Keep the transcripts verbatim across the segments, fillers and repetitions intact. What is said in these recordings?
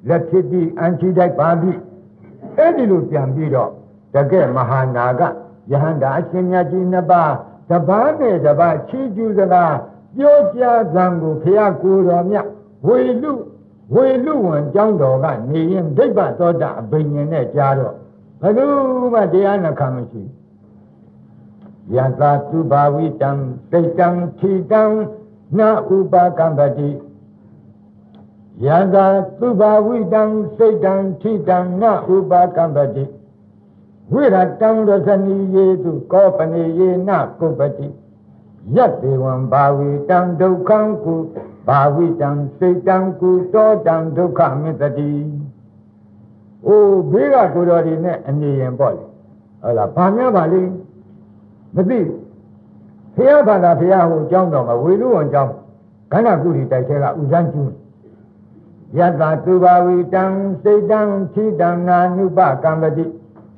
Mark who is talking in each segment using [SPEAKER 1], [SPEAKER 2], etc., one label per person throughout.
[SPEAKER 1] လက်ဖြစ်ပြီးအန်ချီတိုက်ပါပြီအဲ့ဒီလိုပြန်ပြီးတော့တကယ်မဟာနာကယဟန္တာအရှင်မြတ်ကြီးနှစ်ပါးတပားနဲ့တပားချီးကျူးစကားပြောကြားသံကိုဖျားကိုယ်တော်မြတ်ဝေလူဝေလူဝန်ကျောင်းတော်ကနေရင်ဒိဗ္ဗသောတာအဘိညာဉ်နဲ့ကြားတော့ဘယ်သူမှတရားနှခံမရှိယသာသူဘာဝိတံစိတ်တံထီတံနာဥပကံပတိယသာသူဘာဝိတံစိတ်တံထီတံနာဥပကံပတိဝိရတံရသနီယေတုကောပနေယေနကုပ္ပတိယတ္တေဝံဘာဝိတံဒုက္ခံကုဘာဝိတံစိတ်တံကုတောတံဒုက္ခမေတ္တိအိုးဘေးကကိုတော်ဒီနဲ့အနေရင်ပေါ့လေဟုတ်လားဘာများပါလိမ့်မသိဖះဘာသာဖះဟိုအကြောင်းတော်မှာဝေလူဝန်အကြောင်းကဏ္ဍကုရီတိုက်ထဲကဥဇန်းကျူးယတ္တသူဘာဝိတံစိတ်တံခြိတံနာနုပကံပတိ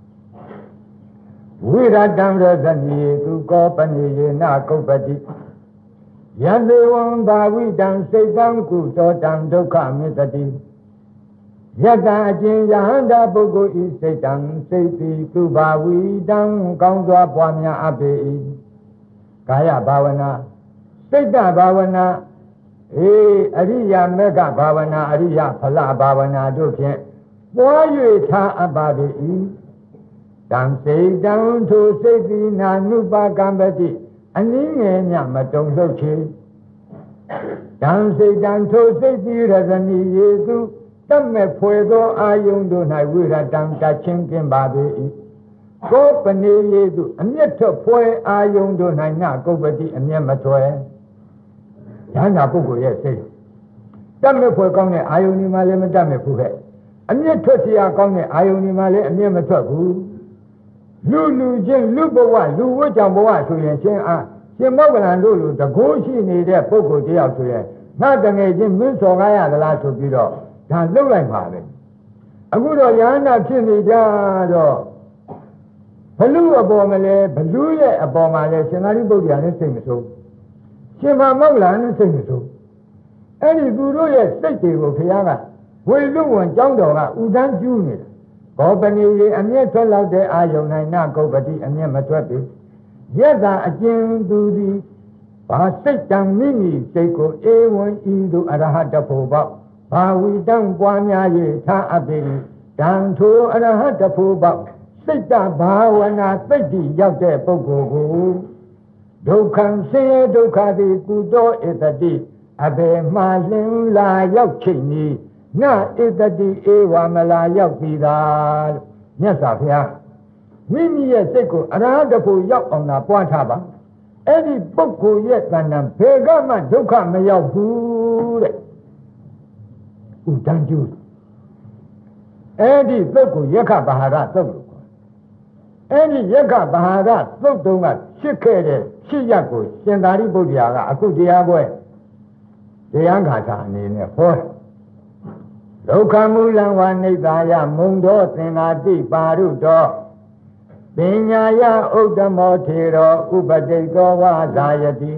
[SPEAKER 1] ဝိရတံရသနိသူကောပနိယေနကုပ္ပတိယသေဝံဘာဝိတံစိတ်တံကုတောတံဒုက္ခမေတ္တိယတအကျဉ်ယဟန္တာပုဂ္ဂိုလ်ဤစိတ်တံစိတ်တိသူဘာဝိတံကောင်းစွာပွားများအပ်ပေ၏ကာယဘာဝနာစိတ်တဘာဝနာအေးအရိယာမေဃဘာဝနာအရိယဖလဘာဝနာတို့ဖြင့်ပွား၍ထားအပ်ပါပေ၏တံစိတ်တံထိုစိတ်တိနာနုပကံပတိအနည်းငယ်မြမတုံလှုပ်ချေတံစိတ်တံထိုစိတ်တိရသနိယေတုတတ်မဲ့ဖွယ်သောအာယုန်တို့၌ဝိရတံတချင်းကင်းပါပေ၏ကောပနေယေတုအမျက်ထွက်ဖွယ်အာယုန်တို့၌နကုပ္ပတိအမျက်မထွက်ယန္တာပုဂ္ဂိုလ်ရဲ့စိတ်တတ်မဲ့ဖွယ်ကောင်းတဲ့အာယုန်ဒီမှာလည်းမတတ်မဲ့ဘူးခဲ့အမျက်ထွက်เสียကောင်းတဲ့အာယုန်ဒီမှာလည်းအမျက်မထွက်ဘူးလူလူချင်းလူဘဝလူဝတ်ကြောင့်ဘဝဆိုရင်ချင်းအားရှင်မောဂလန်တို့လူတကိုးရှိနေတဲ့ပုဂ္ဂိုလ်တယောက်ဆိုရင်ငါတငယ်ချင်းမင်းစော်ကားရသလားဆိုပြီးတော့ဒါလှုပ်လိုက်ပါပဲအခုတော့ယန္တာဖြစ်နေကြတော့ဘလူအပေါ်မလဲဘလူရဲ့အပေါ်မှာလဲရှင်သာရိပုတ္တရာနဲ့စိတ်မဆိုးရှင်မမောဂလန်နဲ့စိတ်မဆိုးအဲ့ဒီသူတို့ရဲ့စိတ်တွေကိုဘုရားကဝေလူဝန်ကျောင်းတော်ကဥဒန်းကျူးနေတာဘောပဏီရေအမျက်ထွက်လောက်တဲ့အာယုန်၌နကုပ္ပတိအမျက်မထွက်ပေယက်သာအကျဉ်သူသည်ဘာစိတ်တံမိမိစိတ်ကိုအေဝံဤသို့အရဟတဖို့ပေါ့ဘာဝိတံပွားများ၍ထားအပ်ပေတံထိုအရဟတဖို့ပေါ့စိတ်တဘာဝနာသိတိရောက်တဲ့ပုဂ္ဂိုလ်ကိုဒုက္ခံဆင်းရဲဒုက္ခသည်ကုတောဧတတိအဘေမှလင်းလာရောက်ချိန်ဤနဧတတိဧဝမလာရောက်ပြီသာလို့မြတ်စွာဘုရားမိမိရဲ့စိတ်ကိုအရဟတဖို့ရောက်အောင်သာပွားထားပါအဲ့ဒီပုဂ္ဂိုလ်ရဲ့တဏ္ဍဘယ်ကမှဒုက္ခမရောက်ဘူးတဲ့ဥဒန်းကျူးအဲ့ဒီသုတ်ကိုယက္ခဗဟာရသုတ်လို့ခေါ်အဲ့ဒီယက္ခဗဟာရသုတ်တုံးကဖြစ်ခဲ့တဲ့ဖြစ်ရပ်ကိုရှင်သာရိပုတ္တရာကအခုတရားပွဲတရားဂါထာအနေနဲ့ဟောဒုက္ခမူလံဝနိဗ္ဗာယမုံတော်သင်္ဃာတိပါရုတော်ပညာယဥဒ္ဓမောထေရောဥပတိကောဝါဇာယတိ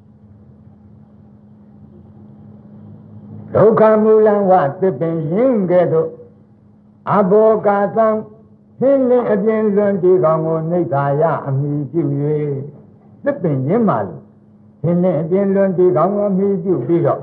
[SPEAKER 1] ဒုက္ခမူလံဝသစ်ပင်ရင်းကဲ့သို့အဘောကာသံဟင်းလင်းအပြင်လွန်ဒီကောင်ကိုနိဗ္ဗာယအမိပြု၍သစ်ပင်ရင်းမှလို့ဟင်းလင်းအပြင်လွန်ဒီကောင်ကိုအမိပြုပြီးတော့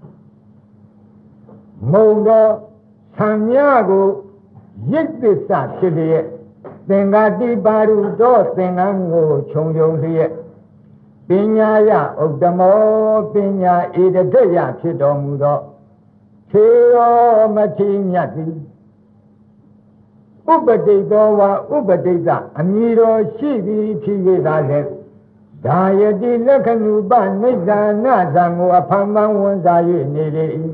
[SPEAKER 1] မုံတော်ဆံမြကိုရစ်သစ္စာဖြစ်လျက်သင်္ဃာတိပါရုတော်သင်္ကန်းကိုခြုံယုံလျက်ပညာယဥဒ္ဓမောပညာဧတတယဖြစ်တော်မူသောခြေရောမထေမြတ်သည်ဥပတိတောဝဥပတိတအမည်တော်ရှိသည်ဖြစ်၍သာလေဒါယတိလက္ခဏုပနိဒာနသံကိုအဖန်ဖန်ဝန်စား၍နေလေ၏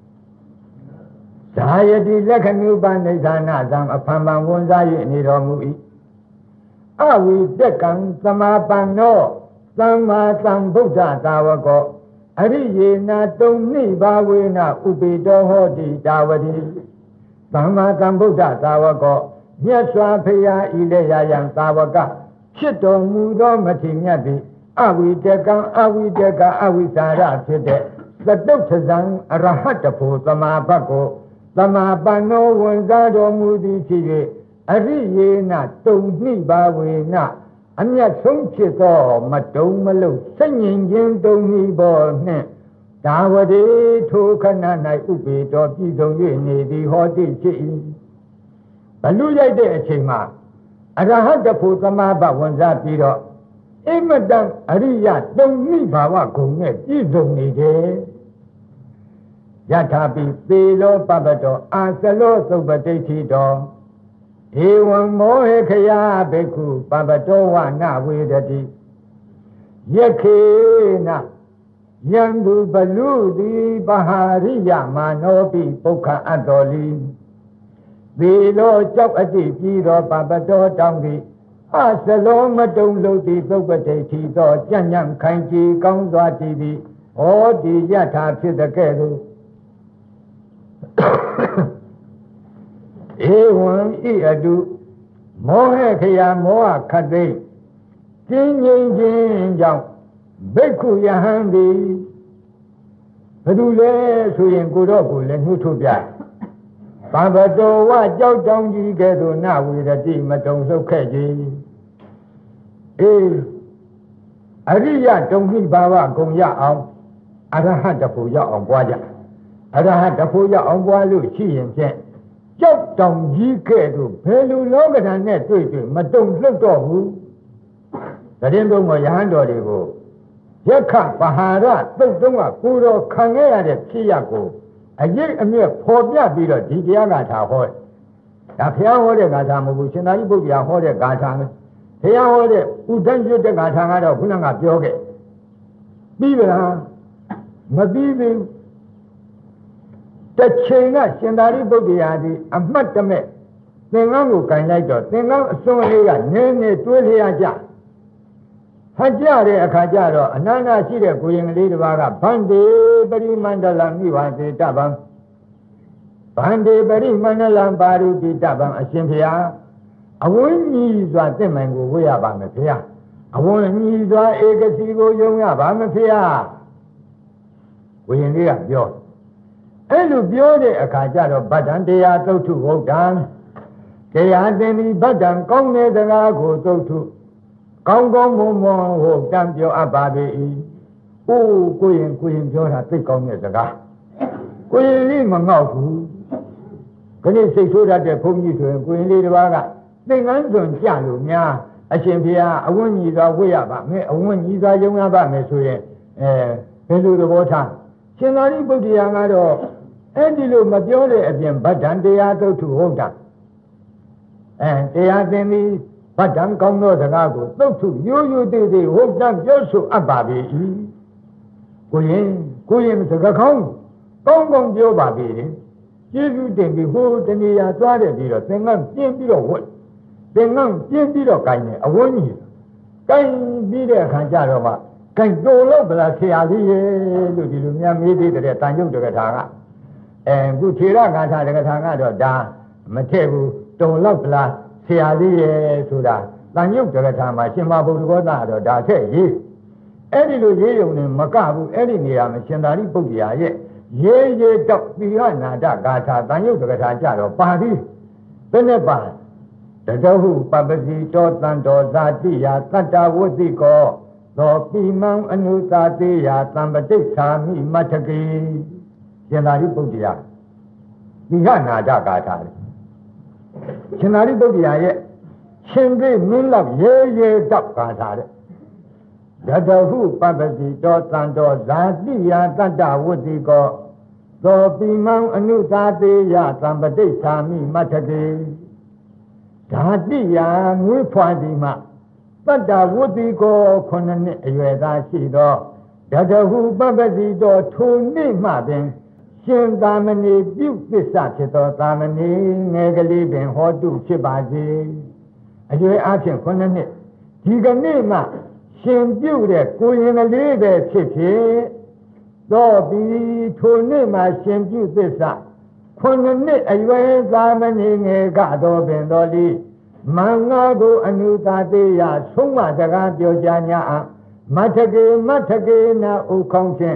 [SPEAKER 1] ဒါယတိလက္ခဏုပနိဒာနသံအဖန်ဖန်ဝန်စား၍နေတော်မူ၏အဝိတကံသမာပန္နောသမ္မာသမ္ဗုဒ္ဓသာဝကောအရိယေနာတုံနိဘာဝေနဥပေတောဟောတိတာဝတိသမ္မာသမ္ဗုဒ္ဓသာဝကောမြတ်စွာဘုရားဤလေရာယံသာဝကဖြစ်တော်မူသောမထေမြတ်သည်အဝိတကံအဝိတကအဝိစာရဖြစ်တဲ့သတုထဇံအရဟတဖို့သမာဘတ်ကို Tama Pano Wanzado Mudi Chige, Ariyena, Tony Bawina, and yet some chito, Matomalo, singing in Tony Borne. Dawade Tokanana Ubi, Doti Doni, the Hoti Chi. Baluja de Chima, Arahata Putama Bawanzapiro, Emadan Ariya, Tony Bawa Gune, you don't need it. Yatapi, Pilo Pabato, Anselo Sobatito, Ewan Mohe Kaya Beku, Pabato, Wana Widati, Yakena, Yandu Baludi, Bahariya, Manopi, Poka Adoli, Pilo Chopati, Piro, Pabato, Tangi, Asalo Madolo, Sobatito, Janyam Kanji, Kongwati, or the Yatapi the Kedu. Ewan Eadu Mohe Kaya Moa Kade Jin Yin Jin Jang Beku Yahandi Padule Suyin Kuroku Lenutubia Babato Wa Jau Dong Yi Gedo Na with a team at Donso Kaji Eh Ariya Dongi Bawa Gonya Ao Arahata Puya on Guaja Arahata Puya on Gualu Chi and Jen Chop Dong Yi Gedo Pelu longer than that Madong Loto The Dendo Moyando Yaka Bahara Tonga Kuro Kangea de Chiago A year a mere Pobia Bilo Didiagata Hoy Apia Hode Gatamu Chinabuya Hode Gatang Here Hode Udanju de Gatanga Hunanga Yoge Bibla Mabibi The China Shendari Bogiadi and Matame Tengangu Kanaito Tengang Sonia Nene Tulia Hajare Akajaro, Anana Sire Queen Lidwaga, Pande, Bari Mandala, Niwante Tabam, Pande, Bari Manalam Baru di Tabam, Asimpia. I won't use what the mango way about me here. I won't use what Egasigo Young about me here. We in the Abio. And you build a Akajaro, but and they are to go down. They are then but and come near the Lago to. Gong Gong Momo, who damn your ababi. Oh, Queen, Queen, you're not big on the guy. Queen Limango. Can you say so that the Pony to Queen Lidawaga? Then Anton Jalumia, a Chimpia, a woman is a way about me, a woman is a young about me, so eh, into the water. Chinari Budiangado, Angelo Maggiore again, but then they are to hold down. And they are then the But I'm going to go. Look to you, you did the whole time, just so a baby. Queen, Queen, the Gakong, Gong Gong Joe Baby. You think the whole thing is a twilight deal, then I'm ten below what? Then I'm ten below kind of a one year. Can be there, Kanjarova. Can go over the Siali, Lumia made it at Tanju de Gatanga. And Gutira Gata de Gatanga, Da, Mateo, don't love la. Siali Suda, Lanyu Gatama, Shimabu Goda, Date, Eddie Lugium, Macabu, Eddie Niam, Shendari Bugia, ye, ye, duck beyond Gata, Lanyu Gatajaro, Party, Benepa, the Dohu, Babasi, Totanto, Zatia, Tata, Wotiko, the Pimam, Anusatia, Tambati, Sami, Mataki, Shendari Bugia, Bihana Gata. Chinari Bogia, Chimbe Milab, ye, ye, duck Gata. The Dohu, Babasi, Totanto, Zatia, Tata, Wotiko, the Pimam, Anusatia, Tambati, Sami, Mataki. Zatia, Mupandima, Tata, Wotiko, Conan, Yeda, Shido, the Dohu, Babasi, Tuni, Mabin. Shin Damani, built this Sachato, Damani, Negalibin, Hodu, Chibazi. As you ask him, Conan, Tiganima, Shin built it, going a little city. Though be Tunima, Shin built this up. Conan, a way Damani, Gado, Bendoli, Mangago, Anuta, Suma, the Radio Jania, Matage, Matage, na Ukonchen.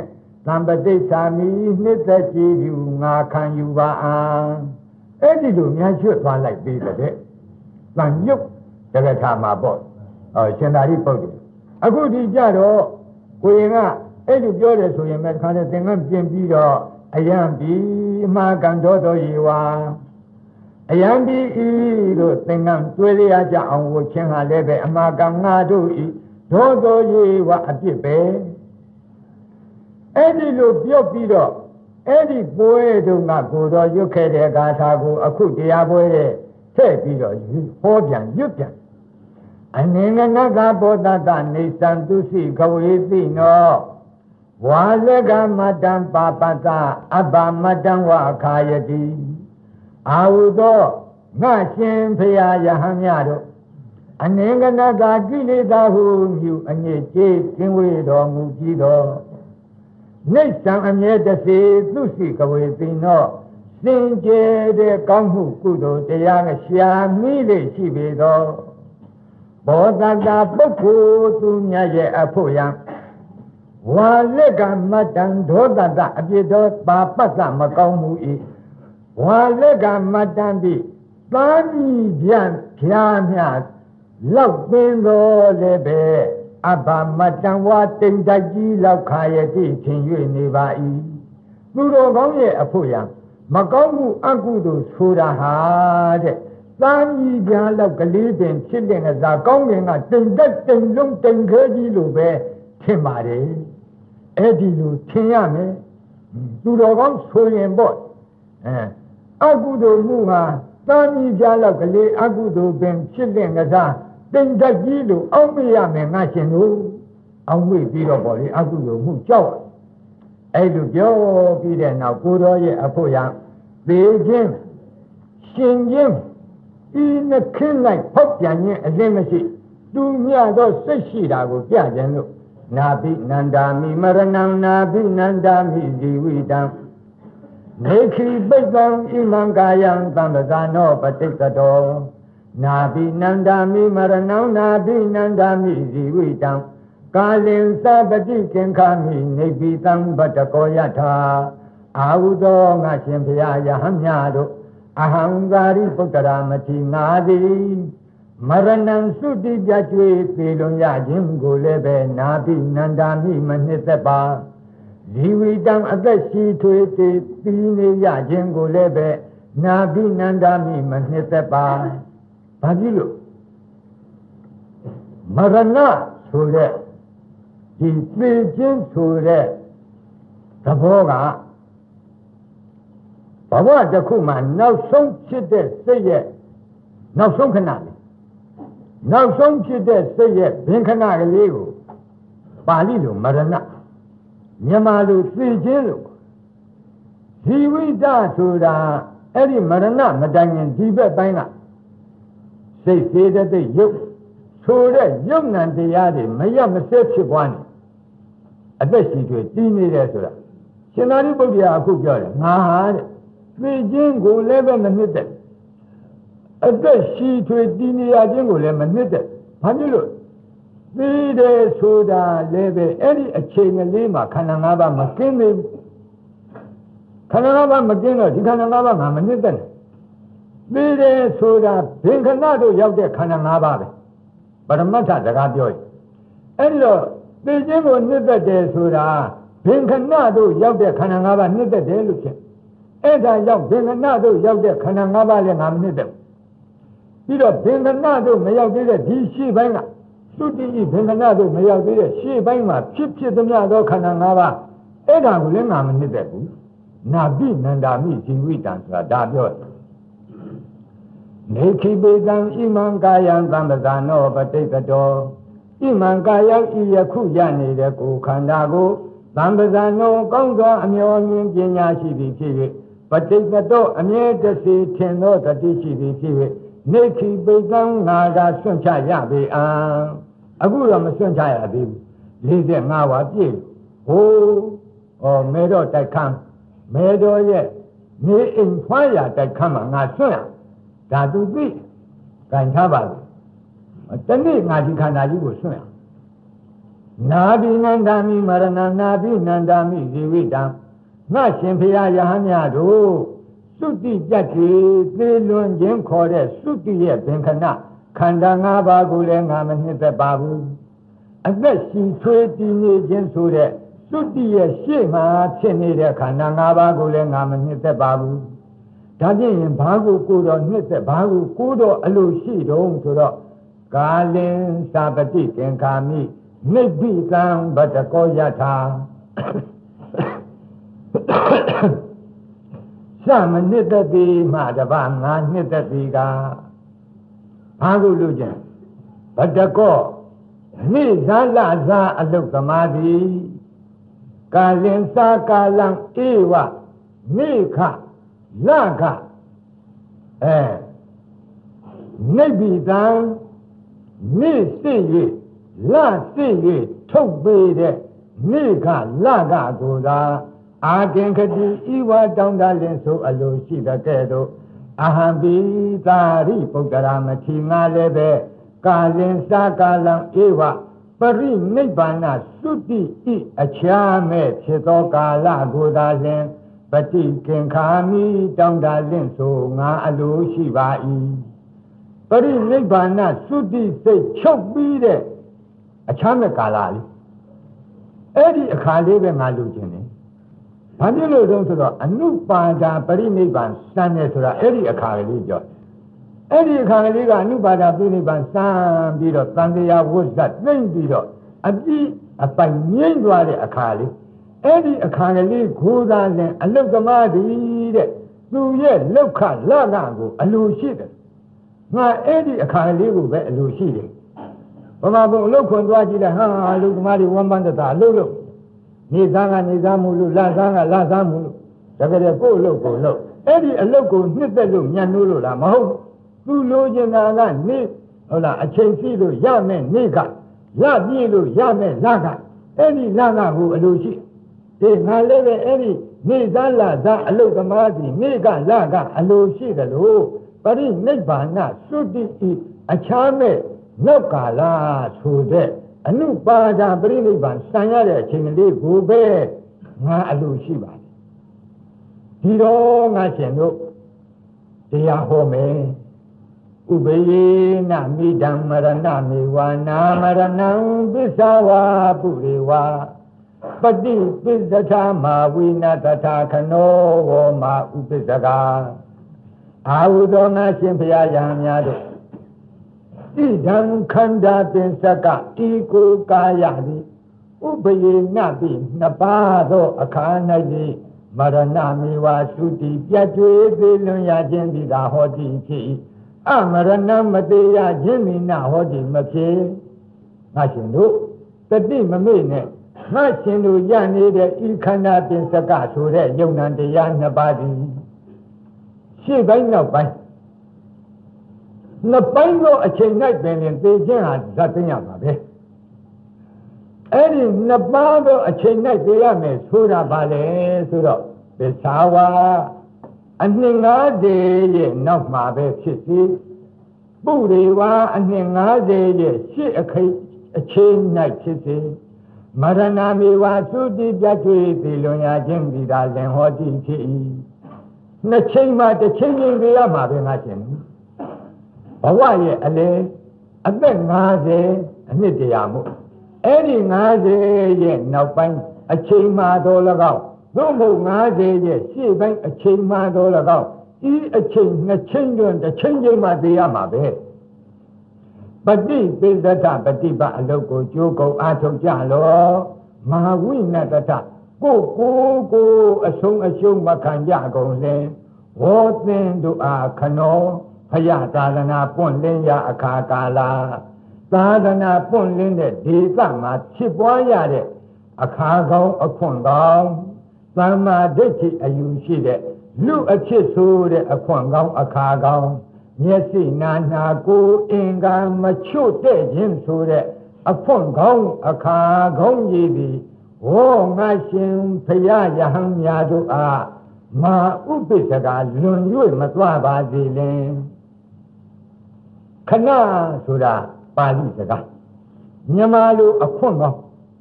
[SPEAKER 1] သံပတိသာမိနှစ်သက်ကြည်ယူငါခံယူပါအာအဲ့ဒီလိုများရွှတ်သွားလိုက်ပြီးတဲ့တန်ရုပ်တက္ကထာမှာပေါ့ဟောရှင်သာရိပုတ္တရာအခုဒီကြတော့ကိုရင်ကအဲ့ဒီပြောတယ်ဆိုရင်ပဲခါတဲ့သင်္ကန်းပြင်ပြီးတော့အယံပြီးအမှားကံတော်တော်ရေဝါအယံပြီးဤတို့သင်္ကန်းတွေးရကြအောင်ဝချင်းဟာလည်းပဲအမှားကံငါတို့ဤတော်တော်ရေဝါအပြစ်ပဲအဲ့ဒီလိုပြောပြီးတော့အဲ့ဒီပွဲတုန်းကကိုတော်ရွတ်ခဲ့တဲ့ဂါထာကိုအခုတရားပွဲတဲ့ထည့်ပြီးတော့ဟောပြန်ရွတ်ပြန်အနေငနကဘောဓတနေသံသူစီကဝေတိနောဝါလကမတံပါပတအဘမတံဝအခာယတိအာဟုသောငါရှင်ဖရာယဟန်များတို့အနေငနကကိလေသာဟုမြူအညစ်ကြေးကင်းဝေးတော်မူကြည်တော်နိစ္စံအမြဲတစေသူစီကဝေတိနောစင်ကြယ်တဲ့ကောင်းမှုကုသိုလ်တရားကရှာမိလေရှိပေသောဘောဓတာပုဂ္ဂိုလ်သူမြတ်ရဲ့အဖို့ယံဝါလက်ကမတံဒေါသတအပြစ်တော်ပါပတ္တမကောင်းမှုဤဝါလက်ကမတံပြီးသာမိပြန်ဖြားမြလောက်ပင်တော်လည်းပဲအဘမတံဝါတိမ်တိုက်ကြီးလောက်ခါရတိထင်၍နေပါ၏သူတော်ကောင်းရဲ့အဖို့ယံမကောင်းမှုအကုသိုလ်ဆိုတာဟာတဲ့သာမိပြန်လောက်ကလေးပင်ဖြစ်တဲ့ကစားကောင်းကင်ကတိမ်တိုက်တိမ်လုံးတိမ်ခဲကြီးလိုပဲထင်ပါတယ်အဲ့ဒီလိုထင်ရမယ်သူတော်ကောင်းဆိုရင်ပေါ့အဲအကုသိုလ်မှုဟာသာမိပြန်လောက်ကလေးအကုသိုလ်ပင်ဖြစ်တဲ့ကစားတိမ်တိုက်ကြီးလိုအောက်မရမယ်ငါရှင်တို့အောက်မေ့ပြီးတော့ပေါ့လေအကုသိုလ်မှုကြောက်အဲ့လိုပြောပြီးတဲ့နောက်ကိုတော်ရဲ့အဖို့ရသေခြင်းရှင်ခြင်းဤနှခင်းလိုက်ဖောက်ပြန်ခြင်းအလင်းမရှိသူမြသောစိတ်ရှိတာကိုပြခြင်းလို့နာဘိနန္ဒာမိမရဏံနာဘိနန္ဒာမိဇီဝိတံနေခိပိတံဣမံကာယံသံသဇာနောပတိကတောနာဘိနန္ဒာမိမရဏံနာဘိနန္ဒာမိဇီဝိတံကာလင်သပတိကင်္ခာမိနေပိတံဗတ္တကောယထာအာဟုသောငါရှင်ဘုရားယဟန်များတို့အဟံဂါရိပုတ္တရာမတိငါသည်မရဏံသုတိပြကျွေပေလွန်ရခြင်းကိုလည်းပဲနာဘိနန္ဒာမိမနှစ်သက်ပါဇီဝိတံအသက်ရှိထွေးတည်ပြီးနေရခြင်းကိုလည်းပဲနာဘိနန္ဒာမိမနှစ်သက်ပါဘာဖြစ်လို့မရဏဆိုတဲ့ဒီသေခြင်းဆိုတဲ့သဘောကဘဝတစ်ခုမှာနောက်ဆုံးဖြစ်တဲ့စိတ်ရဲ့နောက်ဆုံးခဏလေးနောက်ဆုံးဖြစ်တဲ့စိတ်ရဲ့ဘင်ခဏကလေးကိုပါဠိလိုမရဏမြန်မာလိုသေခြင်းလို့ဇီဝိတဆိုတာအဲ့ဒီမရဏမတိုင်ရင်ဒီဘက်ပိုင်းကစိတ်သေးတဲ့ရုပ်ဆိုတဲ့ရုပ်နံတရားတွေမရမစဲဖြစ်သွားနေအသက်ရှိတွေတည်နေတယ်ဆိုတာရှင်သာရိပုတ္တရာအခုပြောတယ်ငါဟာတဲ့သေခြင်းကိုလည်းပဲမနှစ်သက်အသက်ရှိထွေတည်နေရခြင်းကိုလည်းမနှစ်သက်ဘာဖြစ်လို့သေတယ်ဆိုတာလည်းပဲအဲ့ဒီအချိန်ကလေးမှာခန္ဓာ၅ပါးမကင်းသေးဘူးခန္ဓာ၅ပါးမကင်းတော့ဒီခန္ဓာ၅ပါးငါမနှစ်သက်သေတယ်ဆိုတာဘင်္ခဏတို့ရောက်တဲ့ခန္ဓာ၅ပါးပဲပရမတ္ထစကားပြောရင်အဲ့ဒီတော့သေခြင်းကိုနှစ်သက်တယ်ဆိုတာဘင်္ခဏတို့ရောက်တဲ့ခန္ဓာ၅ပါးနှစ်သက်တယ်လို့ဖြစ်အဲ့ဒါကြောင့်ဘင်္ခဏတို့ရောက်တဲ့ခန္ဓာ၅ပါးလည်းငါမနှစ်သက်ပြီးတော့ဘင်္ခဏတို့မရောက်သေးတဲ့ဒီရှေ့ပိုင်းကသုတိဤဘင်္ခဏတို့မရောက်သေးတဲ့ရှေ့ပိုင်းမှာဖြစ်ဖြစ်သမျှသောခန္ဓာ၅ပါးအဲ့ဒါကိုလည်းငါမနှစ်သက်ဘူးနာဘိနန္ဒာမိဇီဝိတံဆိုတာဒါပြောတယ်နေခိပေတံဣမံကာယံသံသဇာနောပတိကတောဣမံကာယံဤယခုရနေတဲ့ကိုယ်ခန္ဓာကိုသံသဇာနောကောင်းသောအမျော်မြင်ပညာရှိသည်ဖြစ်၍ပတိကတောအမြဲတစေထင်သောတတိရှိသည်ဖြစ်၍နေခိပေတံငါကဆွန့်ချရပေအံအခုတော့မဆွန့်ချရသေးဘူးလေးဆယ်ငါးပါးပြည့်ဟိုးဩမဲတော့တိုက်ခမ်းမဲတော်ရဲ့နေအိမ်ဖွားရတိုက်ခမ်းမှာငါဆွန့်ရဒါသူသိကန်ထားပါလေတနေ့ငါဒီခန္ဓာကြီးကိုဆွန့်ရနာဘိနန္ဒာမိမရဏနာဘိနန္ဒာမိဇီဝိတံငါရှင်ဖရာယဟန်များတို့သုတိပြတ်ကြီးသေလွန်ခြင်းခေါ်တဲ့သုတိရဲ့ဘင်္ခဏခန္ဓာ၅ပါးကိုလည်းငါမနှစ်သက်ပါဘူးအသက်ရှင်ထွေးတည်နေခြင်းဆိုတဲ့သုတိရဲ့ရှေ့မှာဖြစ်နေတဲ့ခန္ဓာ၅ပါးကိုလည်းငါမနှစ်သက်ပါဘူးဒါဖြင့်ဘာကိုကိုတော့နှစ်သက်ဘာကိုကိုတော့အလိုရှိတော့ဆိုတော့ကာလင်သာပတိကင်္ကာမိနိဗ္ဗိတံဗတ္တကောယထာသမနှစ်သက်တိမှတပါငါနှစ်သက်တိကဘာကိုလို့ကျင်ဗတ္တကောနိဇာလဇာအလုတ်သမာတိကာလင်စာကာလံဧဝနိခလကအဲနိဗ္ဗိတံနိစိ၍လစိ၍ထုတ်ပေးတဲ့နိခလကကိုသာအာကင်ခတိဤဝတောင်းတလင်းဆိုအလိုရှိတဲ့ကဲ့သို့အဟံပိသာရိပုတ္တရာမထေငါလည်းပဲကာလင်စာကာလံဧဝပရိနိဗ္ဗာန်သုတိဤအခြားမဲ့ဖြစ်သောကာလကိုသာလျှင်ပฏิကင်္ခာမိတောင်းတလင့်ဆိုငါအလိုရှိပါ၏ပရိနိဗ္ဗာန်သုတိစိတ်ချုပ်ပြီးတဲ့အခြားမဲ့ကာလလေးအဲ့ဒီအခါလေးပဲငါလူချင်းတယ်ဘာဖြစ်လို့တုံးဆိုတော့အနုပါဒာပရိနိဗ္ဗာန်စံတယ်ဆိုတာအဲ့ဒီအခါကလေးပြောအဲ့ဒီအခါကလေးကအနုပါဒာပရိနိဗ္ဗာန်စံပြီးတော့တန်တရားဝိဇ္ဇတ်သိမ့်ပြီးတော့အပြည့်အပိုင်ငြိမ့်သွားတဲ့အခါလေးအဲ့ဒီအခါကလေးခိုးသားနဲ့အလုတ်သမားဒီတဲ့သူရဲ့လောက်ခလကကိုအလိုရှိတယ်ငါအဲ့ဒီအခါကလေးကိုပဲအလိုရှိတယ်ဘမဘုံအလုတ်ခွန်သွားကြည့်လိုက်ဟာအလုတ်သမားတွေဝမ်းပန်းတတာအလုတ်လို့နေသားကနေသားမှုလို့လာသားကလာသားမှုလို့တကယ်ကိုယ့်အလုတ်ကိုလို့အဲ့ဒီအလုတ်ကိုနှစ်သက်လို့ညံ့နိုးလို့လားမဟုတ်သူလိုချင်တာကနေဟုတ်လားအချိန်စီလို့ရမယ်နေကရပြည့်လို့ရမယ်လကအဲ့ဒီလကကိုအလိုရှိဒီငါလည်းပဲအဲ့ဒီနေသားလာသားအလုတ်သမားကြီးနေကလကအလိုရှိတယ်လို့ပရိနိဗ္ဗာန်သုတိဤအခြားမဲ့နောက်ကာလဆိုတဲ့အနုပါဒပရိနိဗ္ဗာန်စံရတဲ့အချိန်လေးကိုပဲငါအလိုရှိပါတယ်ဒီတော့ငါရှင်တို့တရားဟောမယ်ဥပယေနမိဓမ္မရဏမေဝနာမရဏံပစ္ဆဝါပုရိဝါပတိပစ္စထာမာဝိနတထာခနောဝောမာဥပစ္စကာအာဟုသောငါရှင်ဘုရားယဟန်များတို့ဣဒံခန္ဓာပင်စကဤကိုကာယသည်ဥပယေနပိနှစ်ပါးသောအခါ၌သည်မရဏမေဝသုတိပြတ်ကျွေးသေးလွန်ရခြင်းသည်သာဟောတိဖြစ်၏အမရဏမသေးရခြင်းသည်နဟောတိမဖြစ်ငါရှင်တို့တတိမမေ့နဲ့ငါရှင်တို့ရနေတဲ့ဤခန္ဓာပင်စကဆိုတဲ့ယုံနာတရားနှစ်ပါးသည်ရှေ့ပိုင်းနောက်ပိုင်းနှစ်ပိုင်းသောအချိန်၌ပင်လင်သိခြင်းဟာဇတ်သိရပါပဲအဲ့ဒီနှစ်ပါးသောအချိန်၌သိရမယ်ဆိုတာပါလေဆိုတော့သစ္စာဝါအနှစ်၅၀ရဲ့နောက်မှာပဲဖြစ်စီပုရိဝါအနှစ်၅၀ရဲ့ရှေ့အခိအချိန်၌ဖြစ်စီမရဏမေဝသုတိပြတ်ကျွေသေလွန်ရခြင်းဒီသာလင်ဟောတိဖြစ်၏နှစ်ချိန်မှတစ်ချိန်ချင်းသိရမှာပဲငါရှင်ဘဝရဲ့အလေအသက်၅၀အနှစ်တရာမှုအဲ့ဒီ၅၀ရဲ့နောက်ပိုင်းအချိန်မှတော်၎င်းသို့မဟုတ်၅၀ရဲ့ရှေ့ပိုင်းအချိန်မှတော်၎င်းဤအချိန်နှစ်ချိန်တွင်တစ်ချိန်ချိန်မှသိရမှာပဲပฏิပိသတပฏิပအလုတ်ကိုကြိုးကုန်အားထုတ်ကြလောမဟာဝိနတတကိုကိုကိုအဆုံးအရှုံးမခံကြကုန်လေဝေါသင်တို့အားခနောဖယသာသနာပွင့်လင်းရာအခါကာလသာသနာပွင့်လင်းတဲ့ဒေသမှာဖြစ်ပွားရတဲ့အခါကောင်းအခွင့်ကောင်းသမ္မာဒိဋ္ဌိအယူရှိတဲ့လူအဖြစ်ဆိုတဲ့အခွင့်ကောင်းအခါကောင်းမျက်စိနာနာကိုအင်္ဂါမချွတ်တဲ့ခြင်းဆိုတဲ့အခွင့်ကောင်းအခါကောင်းကြီးသည်ဟောငါရှင်ဖယယဟန်များတို့အားမာဥပ္ပစ္စကလွန်၍မသွားပါစေလင်ခဏဆိုတာပါဠိစကားမြန်မာလိုအခွင့်ကောင်း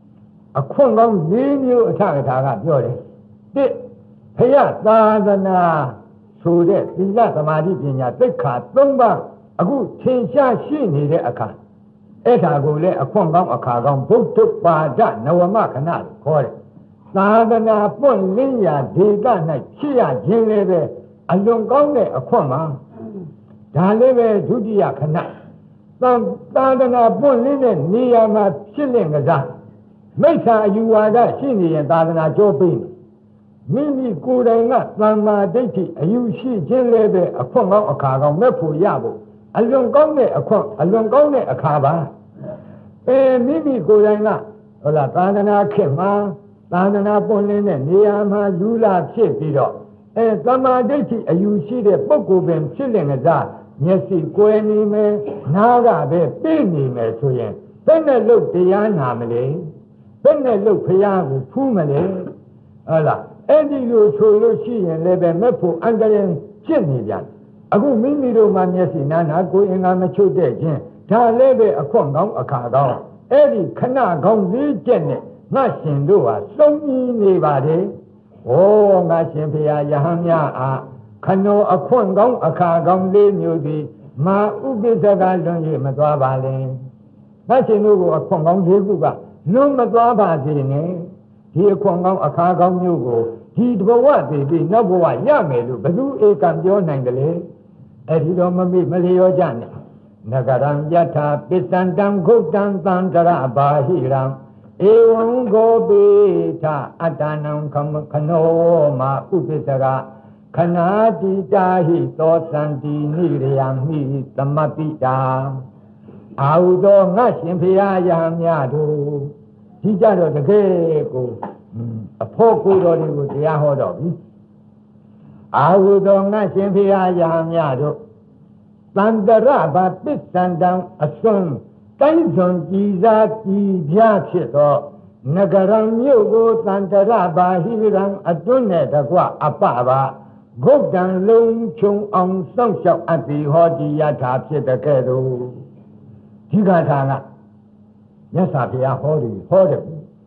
[SPEAKER 1] အခွင့်ကောင်း၄မျိုးအထကထာကပြောတယ်တစ်ဖယသာသနာဆိုတဲ့သီလသမာဓိပညာသိက္ခာ၃ပါးအခုထင်ရှားရှိနေတဲ့အခါအဲ့ဒါကိုလည်းအခွင့်ကောင်းအခါကောင်းဘုဒ္ဓပါဒနဝမခဏလို့ခေါ်တယ်သာသနာပွင့်လင်းရာဒေသ၌ဖြစ်ရခြင်းလည်းပဲအလွန်ကောင်းတဲ့အခွင့်မှာဒါလည်းပဲဒုတိယခဏသာသနာပွင့်လင်းတဲ့နေရာမှာဖြစ်လင့်ကစားမိစ္ဆာအယူဝါဒရှိနေရင်သာသနာကြောပေးမိမိကိုယ်တိုင်ကသမ္မာဒိဋ္ဌိအယူရှိခြင်းလည်းပဲအခွင့်ကောင်းအခါကောင်းမဲ့ဖို့ရဖို့အလွန်ကောင်းတဲ့အခွင့်အလွန်ကောင်းတဲ့အခါပါအဲမိမိကိုယ်တိုင်ကဟုတ်လားသာသနာခေတ်မှာသာသနာပွင့်လင်းတဲ့နေရာမှာလူလာဖြစ်ပြီးတော့အဲသမ္မာဒိဋ္ဌိအယူရှိတဲ့ပုဂ္ဂိုလ်ပင်ဖြစ်လင်ကစားမျက်စိကွယ်နေမယ်နားကပဲပြေးနေမယ်ဆိုရင်ဘယ်နဲ့လို့တရားနာမလဲဘယ်နဲ့လို့ဖရာကိုဖူးမလဲဟုတ်လားအဲ့ဒီလိုဆိုလို့ရှိရင်လည်းပဲမဲ့ဖို့အန္တရာယ်ဖြစ်နေပြန်အခုမိမိတို့မှမျက်စိနာနာကိုယ်အင်္ဂါမချုပ်တဲ့ခြင်းဒါလည်းပဲအခွင့်ကောင်းအခါကောင်းအဲ့ဒီခဏကောင်းလေးချက်နဲ့ငါရှင်တို့ဟာစုံကြီးနေပါတယ်ဩငါရှင်ဖရာယဟန်များအားခနောအခွင့်ကောင်းအခါကောင်းလေးမျိုးသည်မာဥပိ္ပဇကလွန်၍မသွားပါလဲငါရှင်တို့ကိုအခွင့်ကောင်းလေးခုကလွန်မသွားပါစေနဲ့ဒီအခွင့်ကောင်းအခါကောင်းမျိုးကိုဒီဘဝတည်ပြီးနောက်ဘဝရမယ်လို့ဘယ်သူဧကံပြောနိုင်တယ်လေအဲ့ဒီတော့မမိမလျောကြနဲ့နဂရံယထာပစ္စံတံဂုတ်တံသံတရဘာဟိရံဧဝံဂောပိထအတ္တနံခနောမာဥပ္ပစ္စကခနာတိတာဟိသောသန္တိနိရယမိသမတိတာအာဟုသောငါရှင်ဖရာယဟန်များတို့ဒီကြတော့တကယ်ကိုအဖို့ကိုယ်တော်တွေကိုတရားဟောတော့ပြီအာဟုသောငါရှင်ဖရာယဟန်များတို့သန္တရဘာပစ္စံတံအစွန်းတိုင်းစွန်ကြည်စားကြည်ပြဖြစ်သောနဂရံမြို့ကိုသန္တရဘာဟိရံအတွန်းနဲ့တကွအပပါဂုတ်တံလုံးချုံအောင်စောင့်ရှောက်အပ်သည်ဟောဒီယထာဖြစ်တဲ့ကဲ့သို့ဒီကထာကမြတ်စွာဘုရားဟောတယ်ဟောတယ်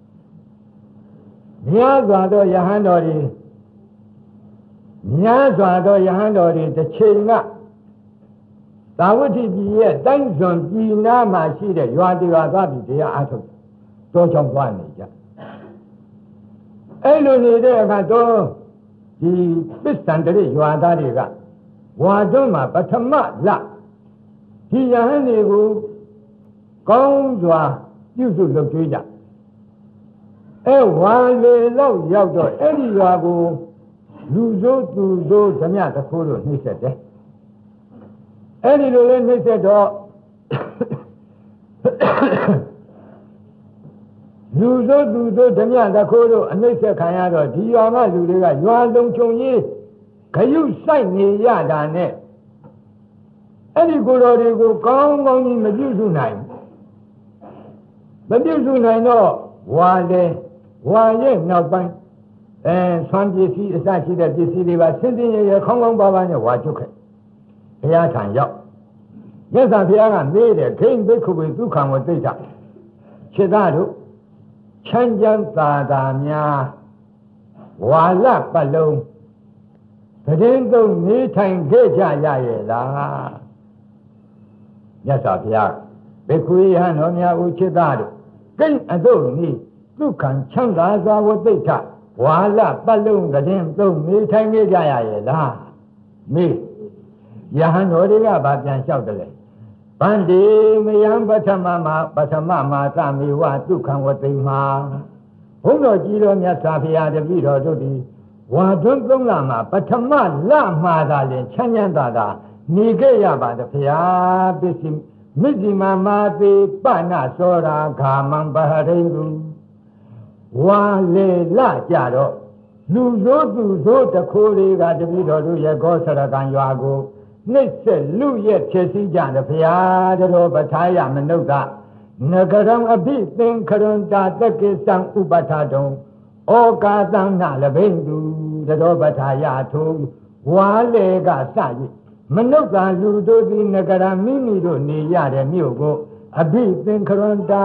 [SPEAKER 1] များစွာသောယဟန်တော်တွေများစွာသောယဟန်တော်တွေတစ်ချိန်ကသာဝတိပြည်ရဲ့တိုင်းစွန်ပြည်နာမှာရှိတဲ့ရွာတရွာသွားပြီးတရားအားထုတ်တောချောင်းသွားနေကြအဲ့လိုနေတဲ့အခါတော့ဒီပစ္စံတရရွာသားတွေကဝါတွန်းမှာပထမလဒီယဟန်တွေကိုကောင်းစွာပြုစုလုပ်ကြွေးကြအဲဝါလေလောက်ရောက်တော့အဲ့ဒီရွာကိုလူစိုးသူစိုးဓမြတခိုးလို့နှိမ့်ဆက်တယ်အဲ့ဒီလိုလဲနှိမ့်ဆက်တော့လူစိုးသူစိုးဓမြတခိုးလို့အနှိမ့်ဆက်ခံရတော့ဒီရွာကလူတွေကရွာလုံးချုံကြီးဂယုဆိုင်နေရတာနဲ့အဲ့ဒီကိုယ်တော်တွေကိုကောင်းကောင်းကြီးမပြုစုနိုင်မပြုစုနိုင်တော့ဝါလေဝါရဲ့နောက်ပိုင်းအဲဆွမ်းပစ္စည်းအစရှိတဲ့ပစ္စည်းတွေပါဆင်းဆင်းရဲရဲခေါင်းခေါင်းပါပါနဲ့ဝါကျုပ်ခဲ့ဘုရားထံရောက်မြတ်စွာဘုရားကမေးတယ်ခိမ့်ဘိက္ခုဝေဒုက္ခံဝတိဋ္ဌခြေသားတို့ချမ်းချမ်းသာသာများဝါလပတ်လုံးတည်င်းသုံးနေထိုင်ခဲ့ကြရရဲ့လားမြတ်စွာဘုရားဘိက္ခုယဟန်တော်များဦးခြေသားတို့ကိန်းအတို့နိဒုက္ခံချမ်းသာစွာဝတိဋ္ဌဝါလပတ်လုံးတည်င်းသုံးနေထိုင်ခဲ့ကြရရဲ့လားမေးယဟန်တော်တွေကဗာပြန်လျှောက်တယ်လေဗန္တိမယံပထမမှာပထမမှာသမေဝဒုက္ခံဝတိမှာဘုန်းတော်ကြီးတော်မြတ်စွာဘုရားတပည့်တော်တို့သည်ဝါတွန်းသုံးလမှာပထမလမှာသာလင်ချမ်းချမ်းသာသာနေခဲ့ရပါတယ်ဘုရားပစ္စည်းမိဇိမမာတိပဏသောရာဂာမံပဟရိတုဝါလေလကြတော့လူစိုးသူစိုးတခိုးတွေကတပည့်တော်တို့ရဲ့ကောဆရကံရွာကိုနှိမ့်ဆက်လူရဲ့ဖြစ်စည်းကြတယ်ဘုရားတော်ပထာယမနုဿနဂရံအဘိသင်္ခရံတာတက္ကိသံဥပထာတုံဩကာသံနလဘိန္တုတော်ပထာယထုံဝါလေကစ၍မနုဿလူတို့သည်နဂရမိမိတို့နေရတဲ့မြို့ကိုအဘိသင်္ခရံတာ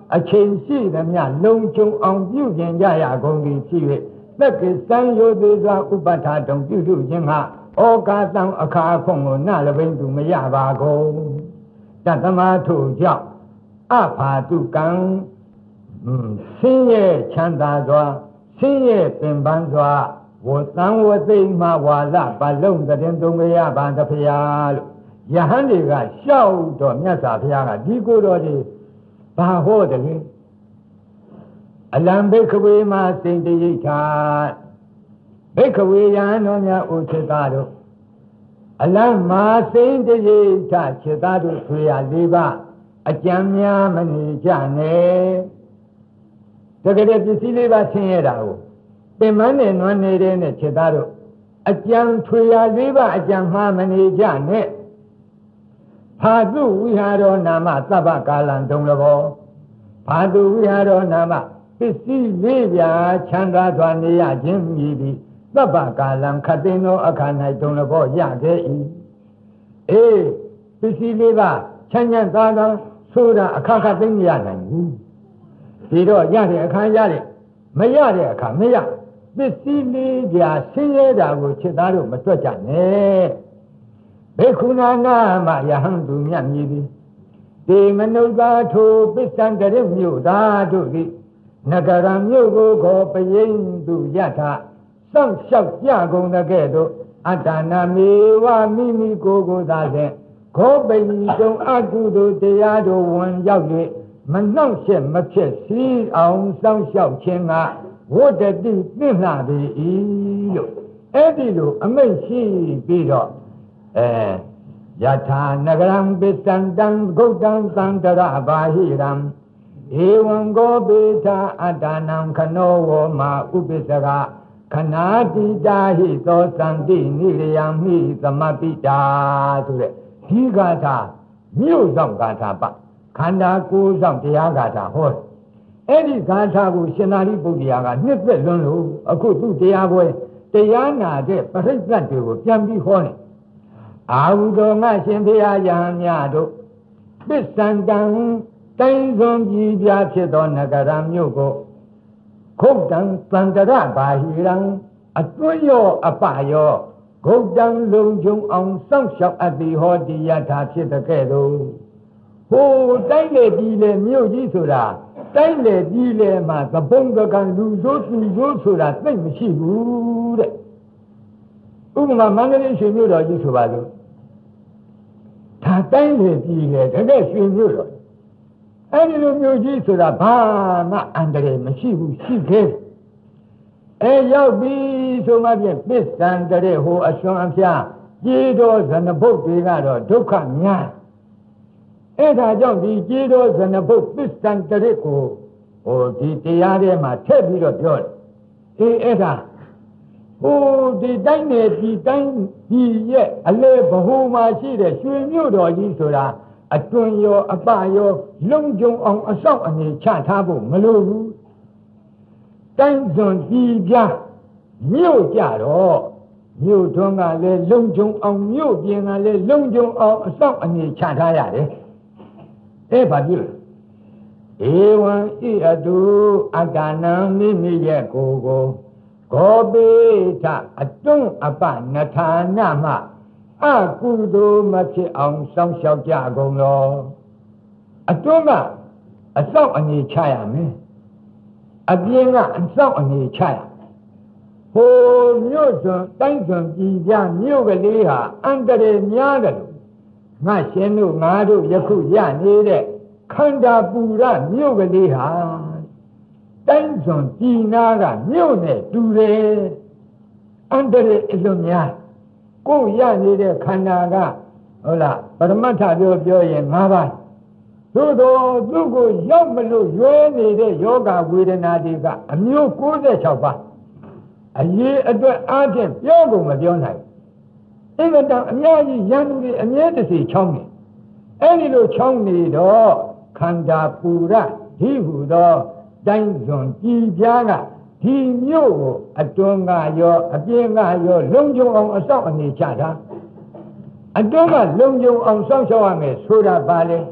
[SPEAKER 1] အချိန်ရှိသမျှလုံခြုံအောင်ပြုကျင်ကြရကုန်သည်ဖြစ်၍သက္ကိစံယောသေးစွာဥပဋ္ဌာတုံပြုထုခြင်းဟာဩကာသံအခါခွန်ကိုနလဘိန်သူမရပါကုန်တသမထို့ကြောင့်အဖာတုကံဆင်းရဲချမ်းသာစွာဆင်းရဲပင်ပန်းစွာဝသံဝသိမဝါလပလုံးတရင်သုံးကြရပါသဖရာလို့ယဟန်တွေကရှောက်တော့မြတ်စွာဘုရားကဒီကိုယ်တော်တွေဘာဟောတယ်လဲအလံဘိက္ခဝေမှာစိန်တရိဋ္ဌာဘိက္ခဝေယံတော်များဥစ္စေတာတို့အလံမှာစိန်တရိဋ္ဌာခြေသားတို့ဆွေရလေးပါအကြံများမနေကြနဲ့တကယ်ပစ္စည်းလေးပါဆင်းရဲတာကိုပင်မနဲ့နွမ်းနေတဲ့နဲ့ခြေသားတို့အကြံထွေရလေးပါအကြံမှားမနေကြနဲ့ဖာတုဝိဟာရောနာမသဗ္ဗကာလံတုံလဘောဖာတုဝိဟာရောနာမပစ္စည်းလေးပြာချမ်းသာစွာနေရခြင်းမြည်သည်သဗ္ဗကာလံခတ်သိန်းသောအခါ၌တုံလဘောရခဲ့၏အေးပစ္စည်းလေးပါချမ်းချမ်းသာသာဆိုတာအခါခတ်သိန်းမရနိုင်ဘူးဒီတော့ရတဲ့အခါရတဲ့မရတဲ့အခါမရပစ္စည်းလေးပြာဆင်းရဲတာကိုချက်သားတို့မတွက်ကြနဲ့ဘေခုနာနာမယဟန်သူမြတ်မြည်သည်ဒီမနုဿာထိုပစ္စံတရမြို့သားတို့သည်နဂရမြို့ကိုခေါ်ပယိန်သူယထာစောင့်ရှောက်ကြကုန်တဲ့ကဲ့သို့အတ္တနာမေဝမိမိကိုယ်ကိုယ်သာဖြင့်ခောပိညုံအကုသိုလ်တရားတို့ဝင်ရောက်၍မနှောင့်ယှက်မဖြစ်စီအောင်စောင့်ရှောက်ခြင်းကဝတ္တတိသင့်လှပေ၏လို့အဲ့ဒီလိုအမိန့်ရှိပြီးတော့အဲယထာနဂရံပစ္စံတံဂௌတံသံတရဘာဟိရံဧဝံကောပိထာအတ္တနံခနောဝမာဥပစ္စကခနာတိတာဟိသောသံတိနိရယံမိသမပိတာဆိုတဲ့ဒီဂါထာမြို့ဆောင်ဂါထာပခန္ဓာကိုယ်ဆောင်တရားဂါထာဟောအဲ့ဒီဂါထာကိုရှင်သာရိပုတ္တရာကနှစ်သက်လွန်းလို့အခုသူ့တရားပွဲတရားနာတဲ့ပရိသတ်တွေကိုပြန်ပြီးဟောနေအာဟုတော်ငါရှင်ဖေဟာယဟန်များတို့ပစ္စံတံတိုင်းစွန်ပြည်ပြဖြစ်သောနဂရမြို့ကိုခုတ်တံသန္တရဘာဟိရံအတွင်းရောအပရောဂုတ်တံလုံခြုံအောင်စောင့်ရှောက်အပ်သည်ဟောဒီယထာဖြစ်တဲ့ကဲ့သို့ဟိုတိုင်းလေပြည်လေမြို့ကြီးဆိုတာတိုင်းလေပြည်လေမှာသဘုံကကံလူဆိုးသူဆိုးဆိုတာသိမရှိဘူးတဲ့ဥပမာမန္တလေးရွှေမြို့တော်ကြီးဆိုပါလို့ဒါတိုင်းလေပြည်လေတကယ်ရွှေမြို့တော်အဲ့ဒီလိုမျိုးကြီးဆိုတာဘာမှအန္တရာယ်မရှိဘူးရှိသေးအဲရောက်ပြီဆိုမှဖြင့်ပစ္စံတရေဟိုအစွမ်းအဖျားကြေးတော်ဇနဘုတ်တွေကတော့ဒုက္ခများအဲ့ဒါကြောင့်ဒီကြေးတော်ဇနဘုတ်ပစ္စံတရေကိုဟိုဒီတရားထဲမှာထည့်ပြီးတော့ပြောတယ်အေးအဲ့ဒါဟိုဒီတိုင်းနယ်ဒီတိုင်းဒီရဲ့အလေဘဟုမှာရှိတဲ့ရွှေမြို့တော်ကြီးဆိုတာအတွင်ရောအပရောလုံခြုံအောင်အဆောက်အနေချထားဖို့မလိုဘူးတိုင်းစွန်ပြည်ပြမြို့ကြတော့မြို့ထွန်းကလည်းလုံခြုံအောင်မြို့ပြင်ကလည်းလုံခြုံအောင်အဆောက်အနေချထားရတယ်အဲ့ဘာဖြစ်လဲဧဝံဣအတုအတ္တနံမိမိရဲ့ကိုယ်ကိုဂောပိထအတွန်းအပနထာနမအကုသိုလ်မဖြစ်အောင်စောင့်ရှောက်ကြကုန်လောအတွန်းကအဆောက်အနေချရမယ်အပြင်ကအဆောက်အနေချရဟိုမြို့စွန်တိုင်းစွန်ပြည်ပြမြို့ကလေးဟာအန္တရာယ်များတယ်လို့ငါရှင်တို့ငါတို့ယခုရနေတဲ့ခန္ဓာပူရမြို့ကလေးဟာတိုင်းစွန်ပြည်နာကမြို့နဲ့တူတယ်အန္တရာယ်အလွန်များကိုယ်ရနေတဲ့ခန္ဓာကဟုတ်လားပရမတ္ထပြောပြောရင်၅ပါးသို့သောသူ့ကိုရောက်မလို့ရွဲနေတဲ့ယောဂဝေဒနာတွေကအမျိုး၉၆ပါးအရေးအတွက်အားဖြင့်ပြောကုန်မပြောနိုင်အင်္ဂတံအများကြီးရန်သူတွေအမြဲတစေချောင်းနေအဲ့ဒီလိုချောင်းနေတော့ခန္ဓာပူရဒီဟုသောတိုင်းစွန်ပြည်ပြားကဒီမြို့ကိုအတွန်းကရောအပြင်ကရောလုံခြုံအောင်အဆောက်အနေချတာအတွန်းကလုံခြုံအောင်စောင့်ရှောက်ရမယ်ဆိုတာပါလေ